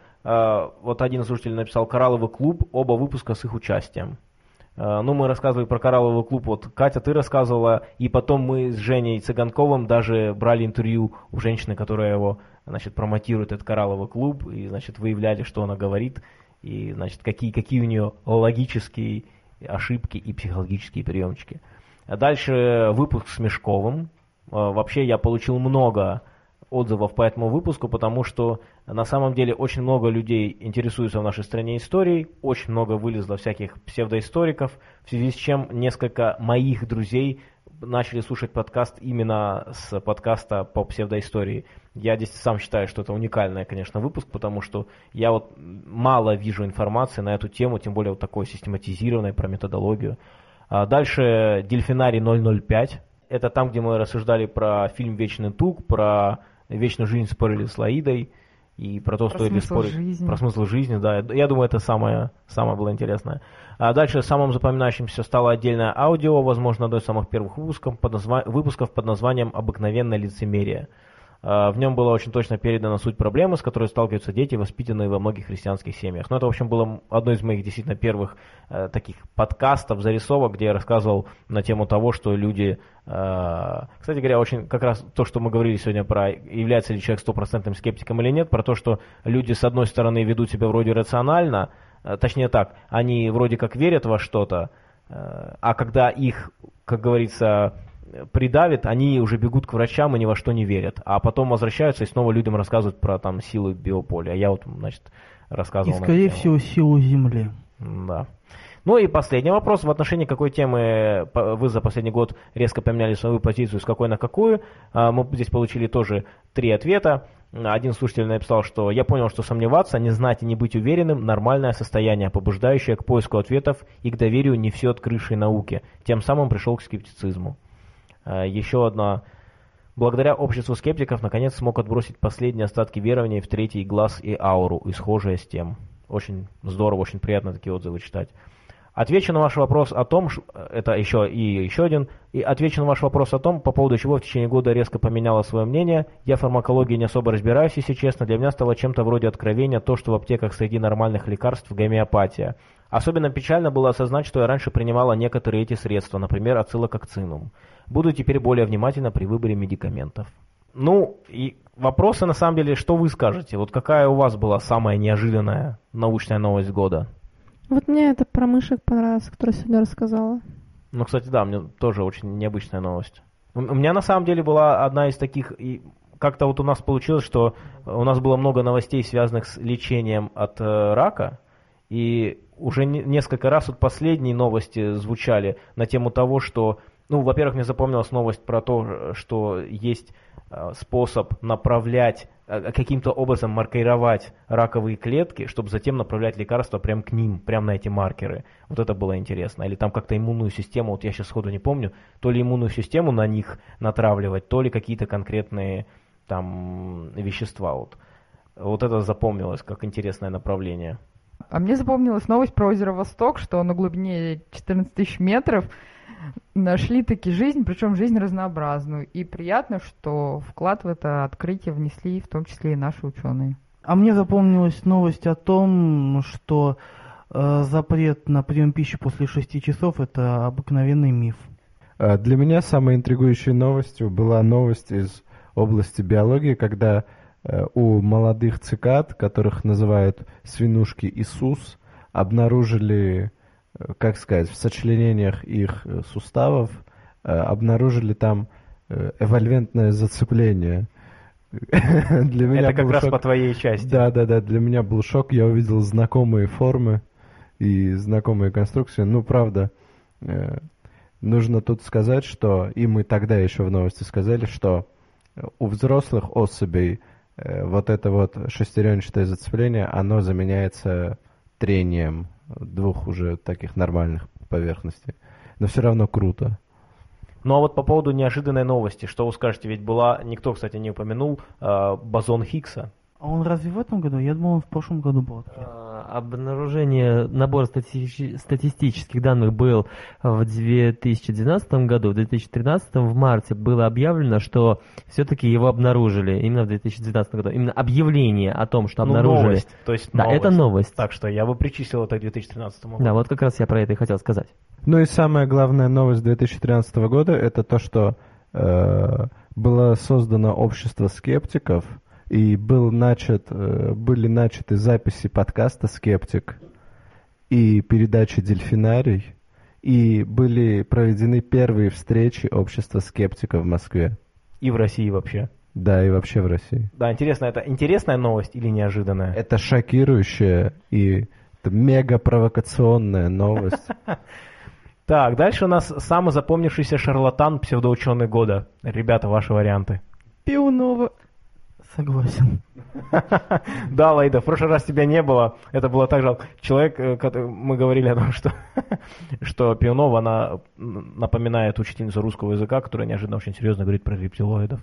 Вот один слушатель написал «Коралловый клуб», оба выпуска с их участием. Ну, мы рассказывали про Коралловый клуб, вот Катя, ты рассказывала, и потом мы с Женей Цыганковым даже брали интервью у женщины, которая его, значит, промотирует, этот Коралловый клуб, и, значит, выявляли, что она говорит, и, значит, какие, какие у нее логические ошибки и психологические приемчики. А дальше выпуск с Мешковым. Вообще я получил много отзывов по этому выпуску, потому что на самом деле очень много людей интересуются в нашей стране историей, очень много вылезло всяких псевдоисториков, в связи с чем несколько моих друзей начали слушать подкаст именно с подкаста по псевдоистории. Я здесь сам считаю, что это уникальный, конечно, выпуск, потому что я вот мало вижу информации на эту тему, тем более вот такой систематизированной, про методологию. А дальше «Дельфинарий ноль ноль пять». Это там, где мы рассуждали про фильм «Вечный тук», про вечную жизнь, спорили с Лаидой, и про то, про стоит ли спорить жизни. Про смысл жизни, да. Я думаю, это самое, самое было интересное. А дальше самым запоминающимся стало отдельное аудио, возможно, одно из самых первых выпусков под, назва... выпусков под названием «Обыкновенное лицемерие». В нем была очень точно передана суть проблемы, с которой сталкиваются дети, воспитанные во многих христианских семьях. Но это, в общем, было одно из моих действительно первых э, таких подкастов, зарисовок, где я рассказывал на тему того, что люди... Э, кстати говоря, очень как раз то, что мы говорили сегодня про является ли человек стопроцентным скептиком или нет, про то, что люди, с одной стороны, ведут себя вроде рационально, э, точнее так, они вроде как верят во что-то, э, а когда их, как говорится... придавит, они уже бегут к врачам и ни во что не верят. А потом возвращаются и снова людям рассказывают про там силы биополя. А я вот, значит, рассказывал. И, скорее всего, силу Земли. Да. Ну и последний вопрос. В отношении какой темы вы за последний год резко поменяли свою позицию, с какой на какую? Мы здесь получили тоже три ответа. Один слушатель написал, что я понял, что сомневаться, не знать и не быть уверенным – нормальное состояние, побуждающее к поиску ответов и к доверию не все открывшей науке. Тем самым пришел к скептицизму. Еще одна благодаря обществу скептиков, наконец смог отбросить последние остатки верования в третий глаз и ауру, и схожее с тем. Очень здорово, очень приятно такие отзывы читать. Отвечу на ваш вопрос о том, это еще и еще один, и отвечу на ваш вопрос о том, по поводу чего в течение года резко поменяла свое мнение. Я в фармакологии не особо разбираюсь, если честно. Для меня стало чем-то вроде откровения то, что в аптеках среди нормальных лекарств гомеопатия. Особенно печально было осознать, что я раньше принимала некоторые эти средства, например, ациллококцинум. Буду теперь более внимательна при выборе медикаментов. Ну, и вопросы на самом деле, что вы скажете? Вот какая у вас была самая неожиданная научная новость года? Вот мне это про мышек понравилось, которую сегодня рассказала. Ну, кстати, да, мне тоже очень необычная новость. У меня на самом деле была одна из таких, и как-то вот у нас получилось, что у нас было много новостей, связанных с лечением от э, рака, и уже не, несколько раз вот последние новости звучали на тему того, что, ну, во-первых, мне запомнилась новость про то, что есть э, способ направлять, э, каким-то образом маркировать раковые клетки, чтобы затем направлять лекарства прямо к ним, прямо на эти маркеры. Вот это было интересно. Или там как-то иммунную систему, вот я сейчас сходу не помню, то ли иммунную систему на них натравливать, то ли какие-то конкретные там вещества. Вот, вот это запомнилось как интересное направление. А мне запомнилась новость про озеро Восток, что на глубине четырнадцать тысяч метров нашли таки жизнь, причем жизнь разнообразную. И приятно, что вклад в это открытие внесли в том числе и наши ученые. А мне запомнилась новость о том, что э, запрет на прием пищи после шести часов – это обыкновенный миф. Для меня самой интригующей новостью была новость из области биологии, когда у молодых цикад, которых называют свинушки Иисус, обнаружили, как сказать, в сочленениях их суставов, обнаружили там эвольвентное зацепление. Для меня это как раз шок. по твоей части. Да, да, да, для меня был шок. Я увидел знакомые формы и знакомые конструкции. Ну, правда, нужно тут сказать, что, и мы тогда еще в новости сказали, что у взрослых особей вот это вот шестеренчатое зацепление, оно заменяется трением двух уже таких нормальных поверхностей. Но все равно круто. Ну а вот по поводу неожиданной новости, что вы скажете? Ведь была, никто, кстати, не упомянул, э, бозон Хиггса. А он разве в этом году? Я думал, он в прошлом году был открыт. Обнаружение, набор стати- статистических данных был в две тысячи двенадцатом году, в две тысячи тринадцатом в марте было объявлено, что все-таки его обнаружили именно в две тысячи двенадцатом году. Именно объявление о том, что Ну, обнаружили. новость, то есть Да, новость. это новость. Так что я бы причислил это к две тысячи тринадцатому году. Да, вот как раз я про это и хотел сказать. Ну и самая главная новость две тысячи тринадцатого года, это то, что э, было создано общество скептиков, и был начат, э, были начаты записи подкаста «Скептик» и передачи «Дельфинарий», и были проведены первые встречи общества скептиков в Москве. И в России вообще. Да, и вообще в России. Да, интересно, это интересная новость или неожиданная? Это шокирующая и это мега-провокационная новость. Так, дальше у нас самый запомнившийся шарлатан псевдоученый года. Ребята, ваши варианты. Пионова. Согласен. Да, Лаида, в прошлый раз тебя не было. Это было так жалко. Человек, мы говорили о том, что, что Пионова, она напоминает учительницу русского языка, которая неожиданно очень серьезно говорит про рептилоидов.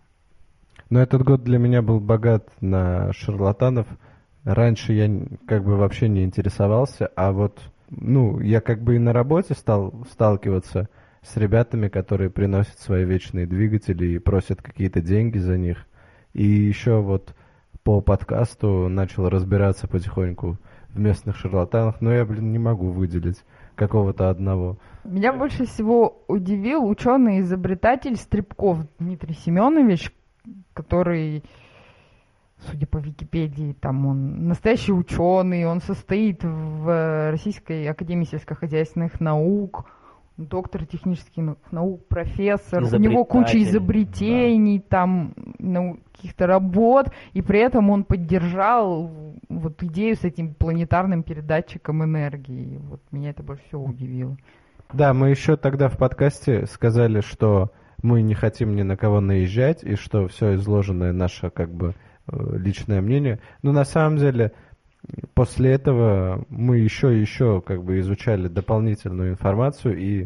Но этот год для меня был богат на шарлатанов. Раньше я как бы вообще не интересовался, а вот, ну, я как бы и на работе стал сталкиваться с ребятами, которые приносят свои вечные двигатели и просят какие-то деньги за них. И еще вот по подкасту начал разбираться потихоньку в местных шарлатанах, но я, блин, не могу выделить какого-то одного. Меня больше всего удивил ученый-изобретатель Стрипков Дмитрий Семенович, который, судя по Википедии, там он настоящий ученый, он состоит в Российской академии сельскохозяйственных наук, доктор технических наук, профессор, у него куча изобретений, да. Там ну, каких-то работ, и при этом он поддержал вот идею с этим планетарным передатчиком энергии. Вот меня это больше всего удивило. Да, мы еще тогда в подкасте сказали, что мы не хотим ни на кого наезжать, и что все изложенное наше как бы личное мнение. Но на самом деле после этого мы еще и еще как бы изучали дополнительную информацию, и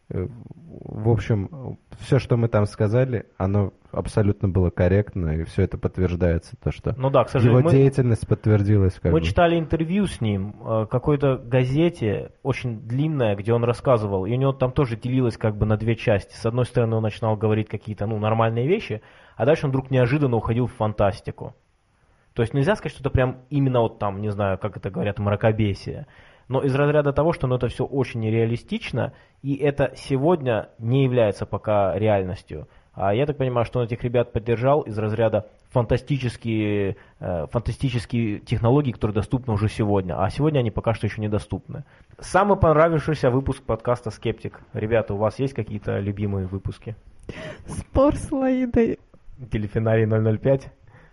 В общем, все, что мы там сказали, оно абсолютно было корректно, и все это подтверждается, то, что ну да, к сожалению, его мы, деятельность подтвердилась. Как мы бы. читали интервью с ним в какой-то газете, очень длинное, где он рассказывал, и у него там тоже делилось как бы на две части. С одной стороны, он начинал говорить какие-то ну, нормальные вещи, а дальше он вдруг неожиданно уходил в фантастику. То есть нельзя сказать, что это прям именно вот там, не знаю, как это говорят, мракобесие. Но из разряда того, что ну, это все очень нереалистично, и это сегодня не является пока реальностью. А я так понимаю, что он этих ребят поддержал из разряда фантастические, э, фантастические технологии, которые доступны уже сегодня. А сегодня они пока что еще недоступны. Самый понравившийся выпуск подкаста «Скептик». Ребята, у вас есть какие-то любимые выпуски? Спор с Лаидой. Дельфинарий ноль ноль пять?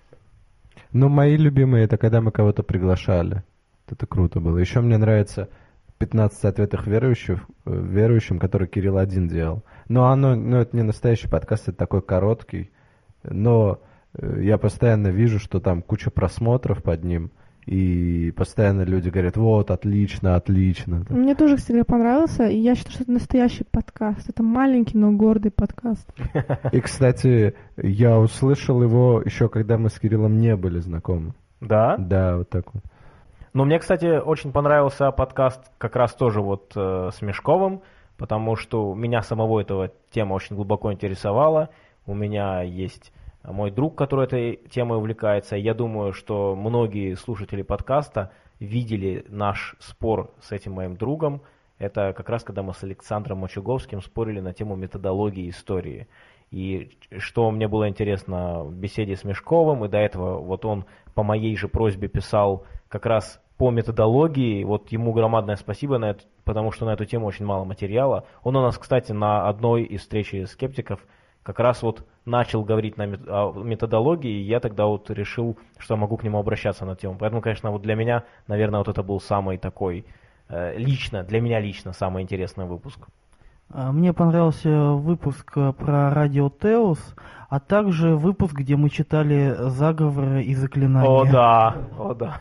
Ну, мои любимые, это когда мы кого-то приглашали. Это круто было. Еще мне нравится пятнадцать ответов верующих, верующим, который Кирилл один делал. Но оно, ну, это не настоящий подкаст, это такой короткий. Но я постоянно вижу, что там куча просмотров под ним. И постоянно люди говорят, вот, отлично, отлично. Мне тоже всегда понравился, и я считаю, что это настоящий подкаст. Это маленький, но гордый подкаст. И, кстати, я услышал его еще, когда мы с Кириллом не были знакомы. Да? Да, вот так вот. Ну, мне, кстати, очень понравился подкаст как раз тоже вот э, с Мешковым, потому что меня самого эта тема очень глубоко интересовала. У меня есть мой друг, который этой темой увлекается. Я думаю, что многие слушатели подкаста видели наш спор с этим моим другом. Это как раз когда мы с Александром Мочуговским спорили на тему методологии истории. И что мне было интересно в беседе с Мешковым, и до этого вот он по моей же просьбе писал как раз по методологии, вот ему громадное спасибо, на это, потому что на эту тему очень мало материала. Он у нас, кстати, на одной из встреч скептиков как раз вот начал говорить на мет- о методологии, и я тогда вот решил, что могу к нему обращаться на тему. Поэтому, конечно, вот для меня, наверное, вот это был самый такой, э, лично, для меня лично самый интересный выпуск. Мне понравился выпуск про Радио Теос, а также выпуск, где мы читали заговоры и заклинания. О да, о да.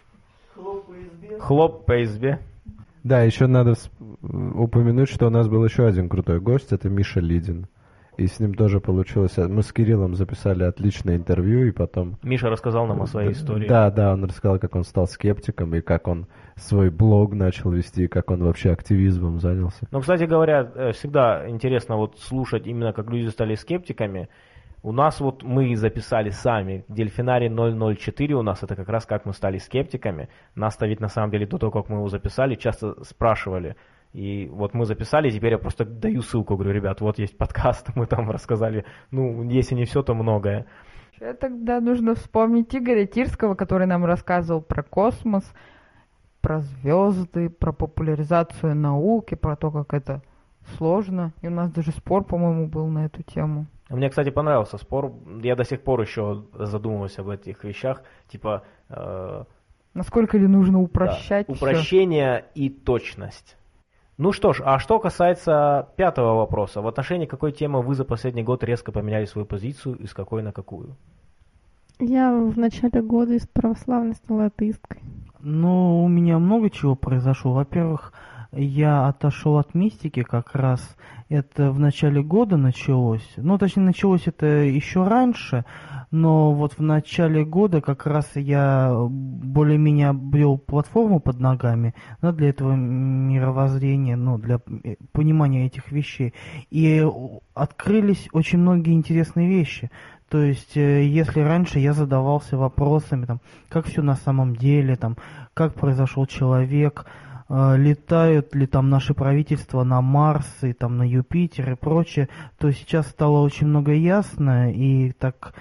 Хлоп по избе. Да, еще надо упомянуть, что у нас был еще один крутой гость, это Миша Лидин. И с ним тоже получилось... Мы с Кириллом записали отличное интервью, и потом... Миша рассказал нам о своей истории. Да, да, он рассказал, как он стал скептиком, и как он свой блог начал вести, и как он вообще активизмом занялся. Ну, кстати говоря, всегда интересно вот слушать именно, как люди стали скептиками. У нас вот мы записали сами, Дельфинарий ноль ноль четыре у нас, это как раз как мы стали скептиками. Нас-то ведь на самом деле до того, как мы его записали, часто спрашивали. И вот мы записали, теперь я просто даю ссылку, говорю, ребят, вот есть подкаст, мы там рассказали, ну, если не все, то многое. Тогда нужно вспомнить Игоря Тирского, который нам рассказывал про космос, про звезды, про популяризацию науки, про то, как это сложно. И у нас даже спор, по-моему, был на эту тему. Мне, кстати, понравился спор. Я до сих пор еще задумываюсь об этих вещах. Типа... Э, Насколько ли нужно упрощать? Да, упрощение и точность. Ну что ж, а что касается пятого вопроса. В отношении какой темы вы за последний год резко поменяли свою позицию и с какой на какую? Я в начале года из православной стала атеисткой. Ну, у меня много чего произошло. Во-первых, я отошел от мистики как раз. Это в начале года началось. Ну, точнее, началось это еще раньше, но вот в начале года как раз я более-менее обрел платформу под ногами, да, для этого мировоззрения, ну, для понимания этих вещей. И открылись очень многие интересные вещи. То есть, если раньше я задавался вопросами, там, как все на самом деле, там, как произошел человек, летают ли там наши правительства на Марс и там на Юпитер и прочее, то сейчас стало очень много ясно, и так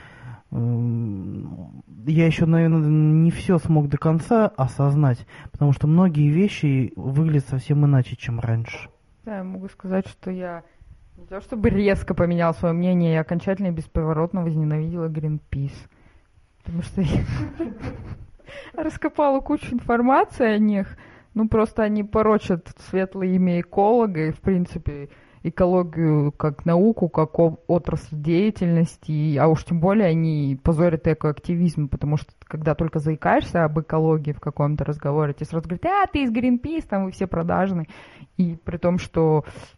я еще, наверное, не все смог до конца осознать, потому что многие вещи выглядят совсем иначе, чем раньше. Да, я могу сказать, что я не то чтобы резко поменял свое мнение, я окончательно и бесповоротно возненавидела Greenpeace, потому что я раскопала кучу информации о них. Ну, просто они порочат светлое имя эколога и, в принципе, экологию как науку, как отрасль деятельности, а уж тем более они позорят экоактивизм, потому что когда только заикаешься об экологии в каком-то разговоре, тебе сразу говорят, а, ты из Greenpeace, там вы все продажные. И при том, что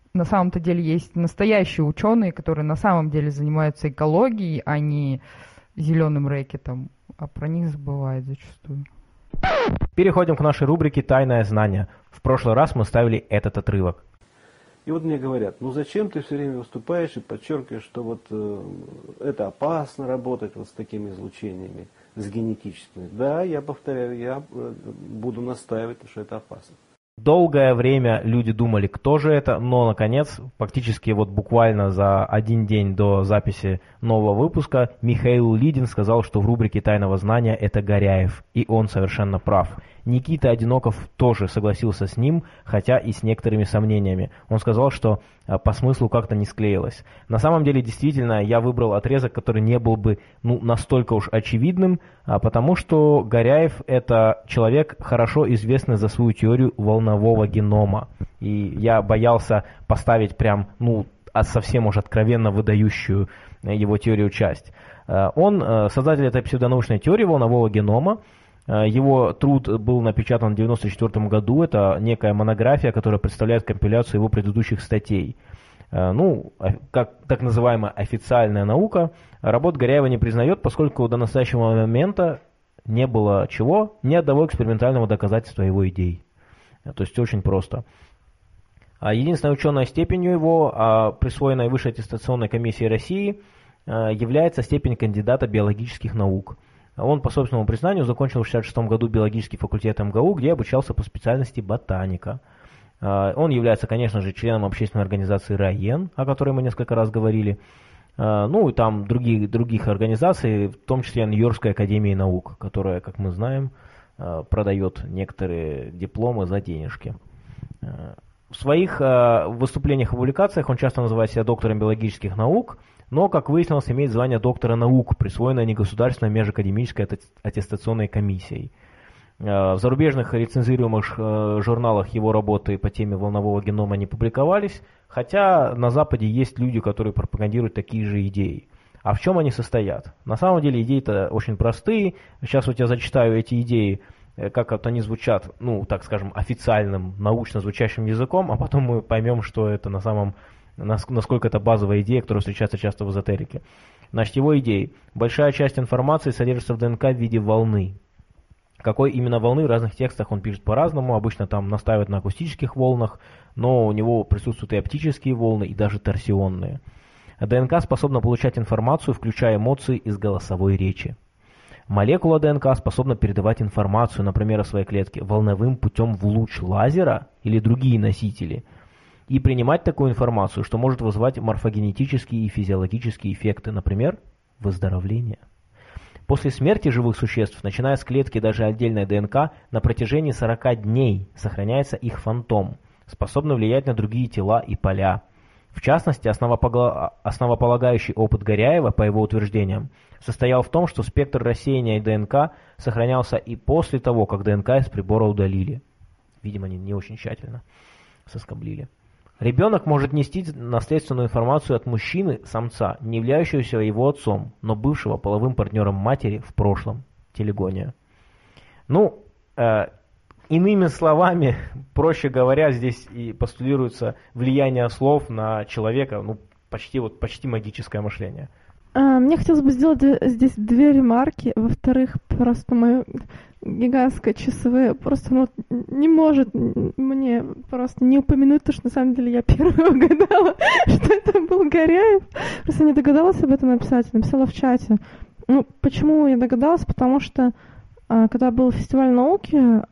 на самом-то деле есть настоящие ученые, которые на самом деле занимаются экологией, а не зеленым рэкетом, а про них забывают зачастую. Переходим к нашей рубрике «Тайное знание». В прошлый раз мы ставили этот отрывок. И вот мне говорят, ну зачем ты все время выступаешь и подчеркиваешь, что вот э, это опасно работать вот с такими излучениями, с генетическими. Да, я повторяю, я э, буду настаивать, что это опасно. Долгое время люди думали, кто же это, но, наконец, фактически вот буквально за один день до записи нового выпуска Михаил Лидин сказал, что в рубрике «Тайного знания» это Горяев, и он совершенно прав. Никита Одиноков тоже согласился с ним, хотя и с некоторыми сомнениями. Он сказал, что по смыслу как-то не склеилось. На самом деле, действительно, я выбрал отрезок, который не был бы ну, настолько уж очевидным, потому что Горяев – это человек, хорошо известный за свою теорию волнового генома. И я боялся поставить прям, ну, совсем уж откровенно выдающую его теорию часть. Он создатель этой псевдонаучной теории волнового генома. Его труд был напечатан в девяносто четвёртом году. Это некая монография, которая представляет компиляцию его предыдущих статей. Ну, как так называемая официальная наука, работ Горяева не признает, поскольку до настоящего момента не было чего, ни одного экспериментального доказательства его идей. То есть очень просто. Единственной ученой степенью его, присвоенной Высшей аттестационной комиссией России, является степень кандидата биологических наук. Он, по собственному признанию, закончил в шестьдесят шестом году биологический факультет эм гэ у, где обучался по специальности ботаника. Он является, конечно же, членом общественной организации РАЕН, о которой мы несколько раз говорили. Ну и там других, других организаций, в том числе Нью-Йоркской академии наук, которая, как мы знаем, продает некоторые дипломы за денежки. В своих выступлениях и публикациях он часто называет себя доктором биологических наук, но, как выяснилось, имеет звание доктора наук, присвоенное негосударственной межакадемической аттестационной комиссией. В зарубежных рецензируемых журналах его работы по теме волнового генома не публиковались, хотя на Западе есть люди, которые пропагандируют такие же идеи. А в чем они состоят? На самом деле идеи-то очень простые. Сейчас вот я зачитаю эти идеи, как вот они звучат, ну, так скажем, официальным, научно звучащим языком, а потом мы поймем, что это на самом насколько это базовая идея, которая встречается часто в эзотерике. Значит, его идеи. Большая часть информации содержится в ДНК в виде волны. Какой именно волны в разных текстах он пишет по-разному. Обычно там настаивают на акустических волнах, но у него присутствуют и оптические волны, и даже торсионные. ДНК способна получать информацию, включая эмоции из голосовой речи. Молекула ДНК способна передавать информацию, например, о своей клетке, волновым путем в луч лазера или другие носители, и принимать такую информацию, что может вызывать морфогенетические и физиологические эффекты, например, выздоровление. После смерти живых существ, начиная с клетки даже отдельной ДНК, на протяжении сорока дней сохраняется их фантом, способный влиять на другие тела и поля. В частности, основополагающий опыт Горяева, по его утверждениям, состоял в том, что спектр рассеяния ДНК сохранялся и после того, как ДНК из прибора удалили. Видимо, не, не очень тщательно соскоблили. Ребенок может нести наследственную информацию от мужчины, самца, не являющегося его отцом, но бывшего половым партнером матери в прошлом. Телегония. Ну, э, иными словами, проще говоря, здесь и постулируется влияние слов на человека, ну, почти, вот, почти магическое мышление. А, мне хотелось бы сделать здесь две ремарки. Во-вторых, просто мое гигантское ЧСВ просто ну, не может мне просто не упомянуть то, что на самом деле я первая угадала, что это был Горяев. Просто не догадалась об этом написать, написала в чате. Ну, почему я догадалась? Потому что а, когда был фестиваль науки, а,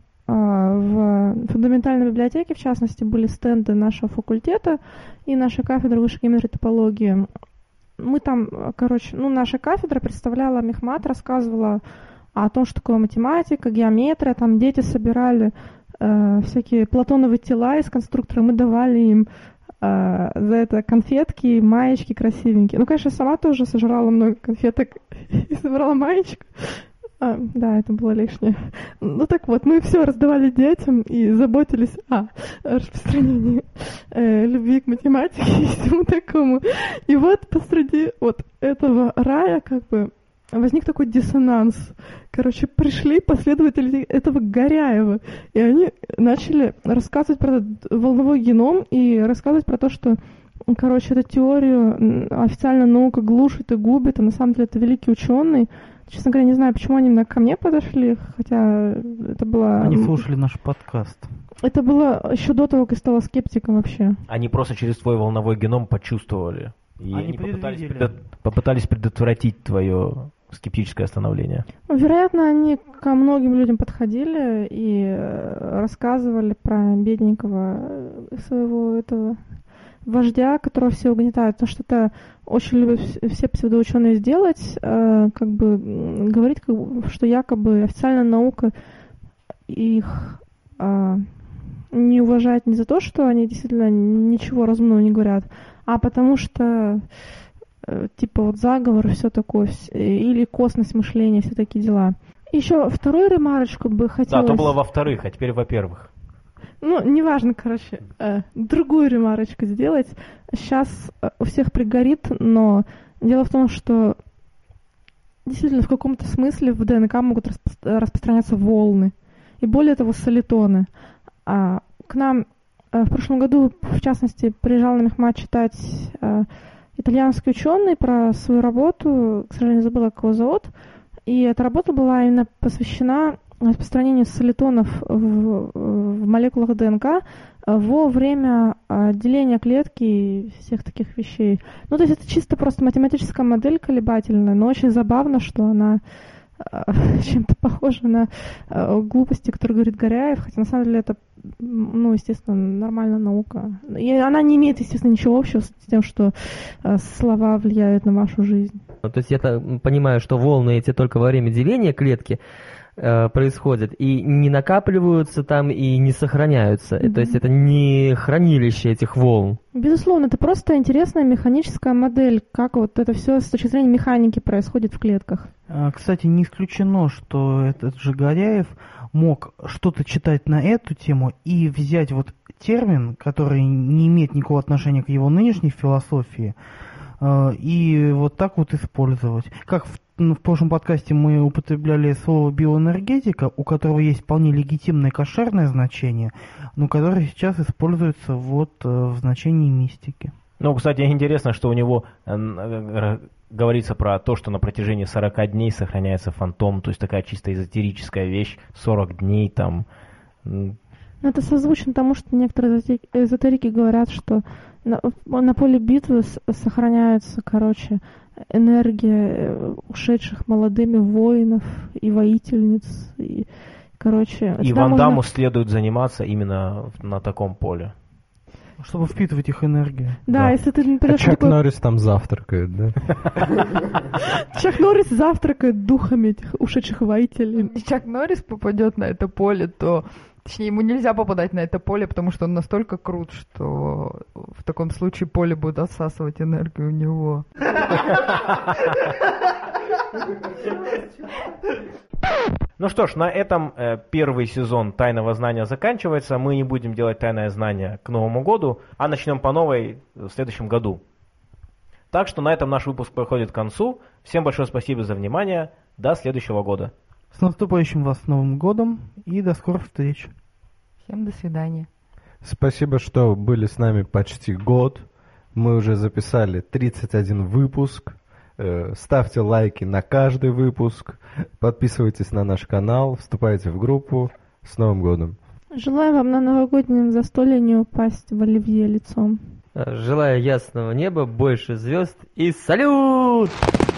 в фундаментальной библиотеке, в частности, были стенды нашего факультета и нашей кафедры высшей геометрии и топологии. Мы там, короче, ну, наша кафедра представляла мехмат, рассказывала о том, что такое математика, геометрия, там дети собирали э, всякие платоновые тела из конструктора, мы давали им э, за это конфетки, маечки красивенькие. Ну, конечно, сама тоже сожрала много конфеток и собрала маечку. А, да, это было лишнее. Ну так вот, мы все раздавали детям и заботились о распространении э, любви к математике и всему такому. И вот посреди вот этого рая, как бы, возник такой диссонанс. Короче, пришли последователи этого Горяева, и они начали рассказывать про этот волновой геном и рассказывать про то, что, короче, эту теорию официально наука глушит и губит, а на самом деле это великий ученый. Честно говоря, не знаю, почему они именно ко мне подошли, хотя это было... Они слушали наш подкаст. Это было еще до того, как я стала скептиком вообще. Они просто через твой волновой геном почувствовали. И они, они попытались, предот... попытались предотвратить твое скептическое становление. Вероятно, они ко многим людям подходили и рассказывали про бедненького своего этого вождя, которого все угнетают. То, что это очень любят все псевдоученые сделать, э, как бы говорить, как бы, что якобы официальная наука их э, не уважает не за то, что они действительно ничего разумного не говорят, а потому что э, типа вот заговор и все такое, или косность мышления, все такие дела. Еще вторую ремарочку бы хотелось... Да, то было во-вторых, а теперь во-первых. Ну, неважно, короче, э, другую ремарочку сделать. Сейчас э, у всех пригорит, но дело в том, что действительно в каком-то смысле в ДНК могут распро- распространяться волны. И более того, солитоны. А, к нам э, в прошлом году, в частности, приезжал на Мехмат читать э, итальянский ученый про свою работу, к сожалению, забыла, как его зовут. И эта работа была именно посвящена распространению солитонов в, в молекулах ДНК во время деления клетки и всех таких вещей. Ну, то есть это чисто просто математическая модель колебательная, но очень забавно, что она чем-то похожа на глупости, которые говорит Горяев, хотя на самом деле это, ну, естественно, нормальная наука. И она не имеет, естественно, ничего общего с тем, что слова влияют на вашу жизнь. То есть я понимаю, что волны эти только во время деления клетки происходят и не накапливаются там и не сохраняются. Mm-hmm. То есть это не хранилище этих волн. Безусловно, это просто интересная механическая модель, как вот это все с точки зрения механики происходит в клетках. Кстати, не исключено, что этот же Горяев мог что-то читать на эту тему и взять вот термин, который не имеет никакого отношения к его нынешней философии, и вот так вот использовать. Как в, в прошлом подкасте мы употребляли слово биоэнергетика, у которого есть вполне легитимное кошерное значение, но которое сейчас используется вот в значении мистики. Ну, кстати, интересно, что у него говорится про то, что на протяжении сорока дней сохраняется фантом, то есть такая чисто эзотерическая вещь, сорок дней там. Это созвучно тому, что некоторые эзотерики говорят, что на, на поле битвы сохраняется, короче, энергия ушедших молодыми воинов и воительниц. И, короче, и Ван Дамму можно... следует заниматься именно на таком поле. Чтобы впитывать их энергию. Да, да. Если ты не а Чак такой... Норрис там завтракает, да? Чак Норрис завтракает духами этих ушедших воителей. Если Чак Норрис попадет на это поле, то... Точнее, ему нельзя попадать на это поле, потому что он настолько крут, что в таком случае поле будет отсасывать энергию у него. Ну что ж, на этом э, первый сезон «Тайного знания» заканчивается. Мы не будем делать «Тайное знание» к Новому году, а начнем по новой в следующем году. Так что на этом наш выпуск подходит к концу. Всем большое спасибо за внимание. До следующего года. С наступающим вас Новым годом и до скорых встреч. Всем до свидания. Спасибо, что были с нами почти год. Мы уже записали тридцать один выпуск. Ставьте лайки на каждый выпуск. Подписывайтесь на наш канал. Вступайте в группу. С Новым годом. Желаю вам на новогоднем застолье не упасть в оливье лицом. Желаю ясного неба, больше звезд и салют!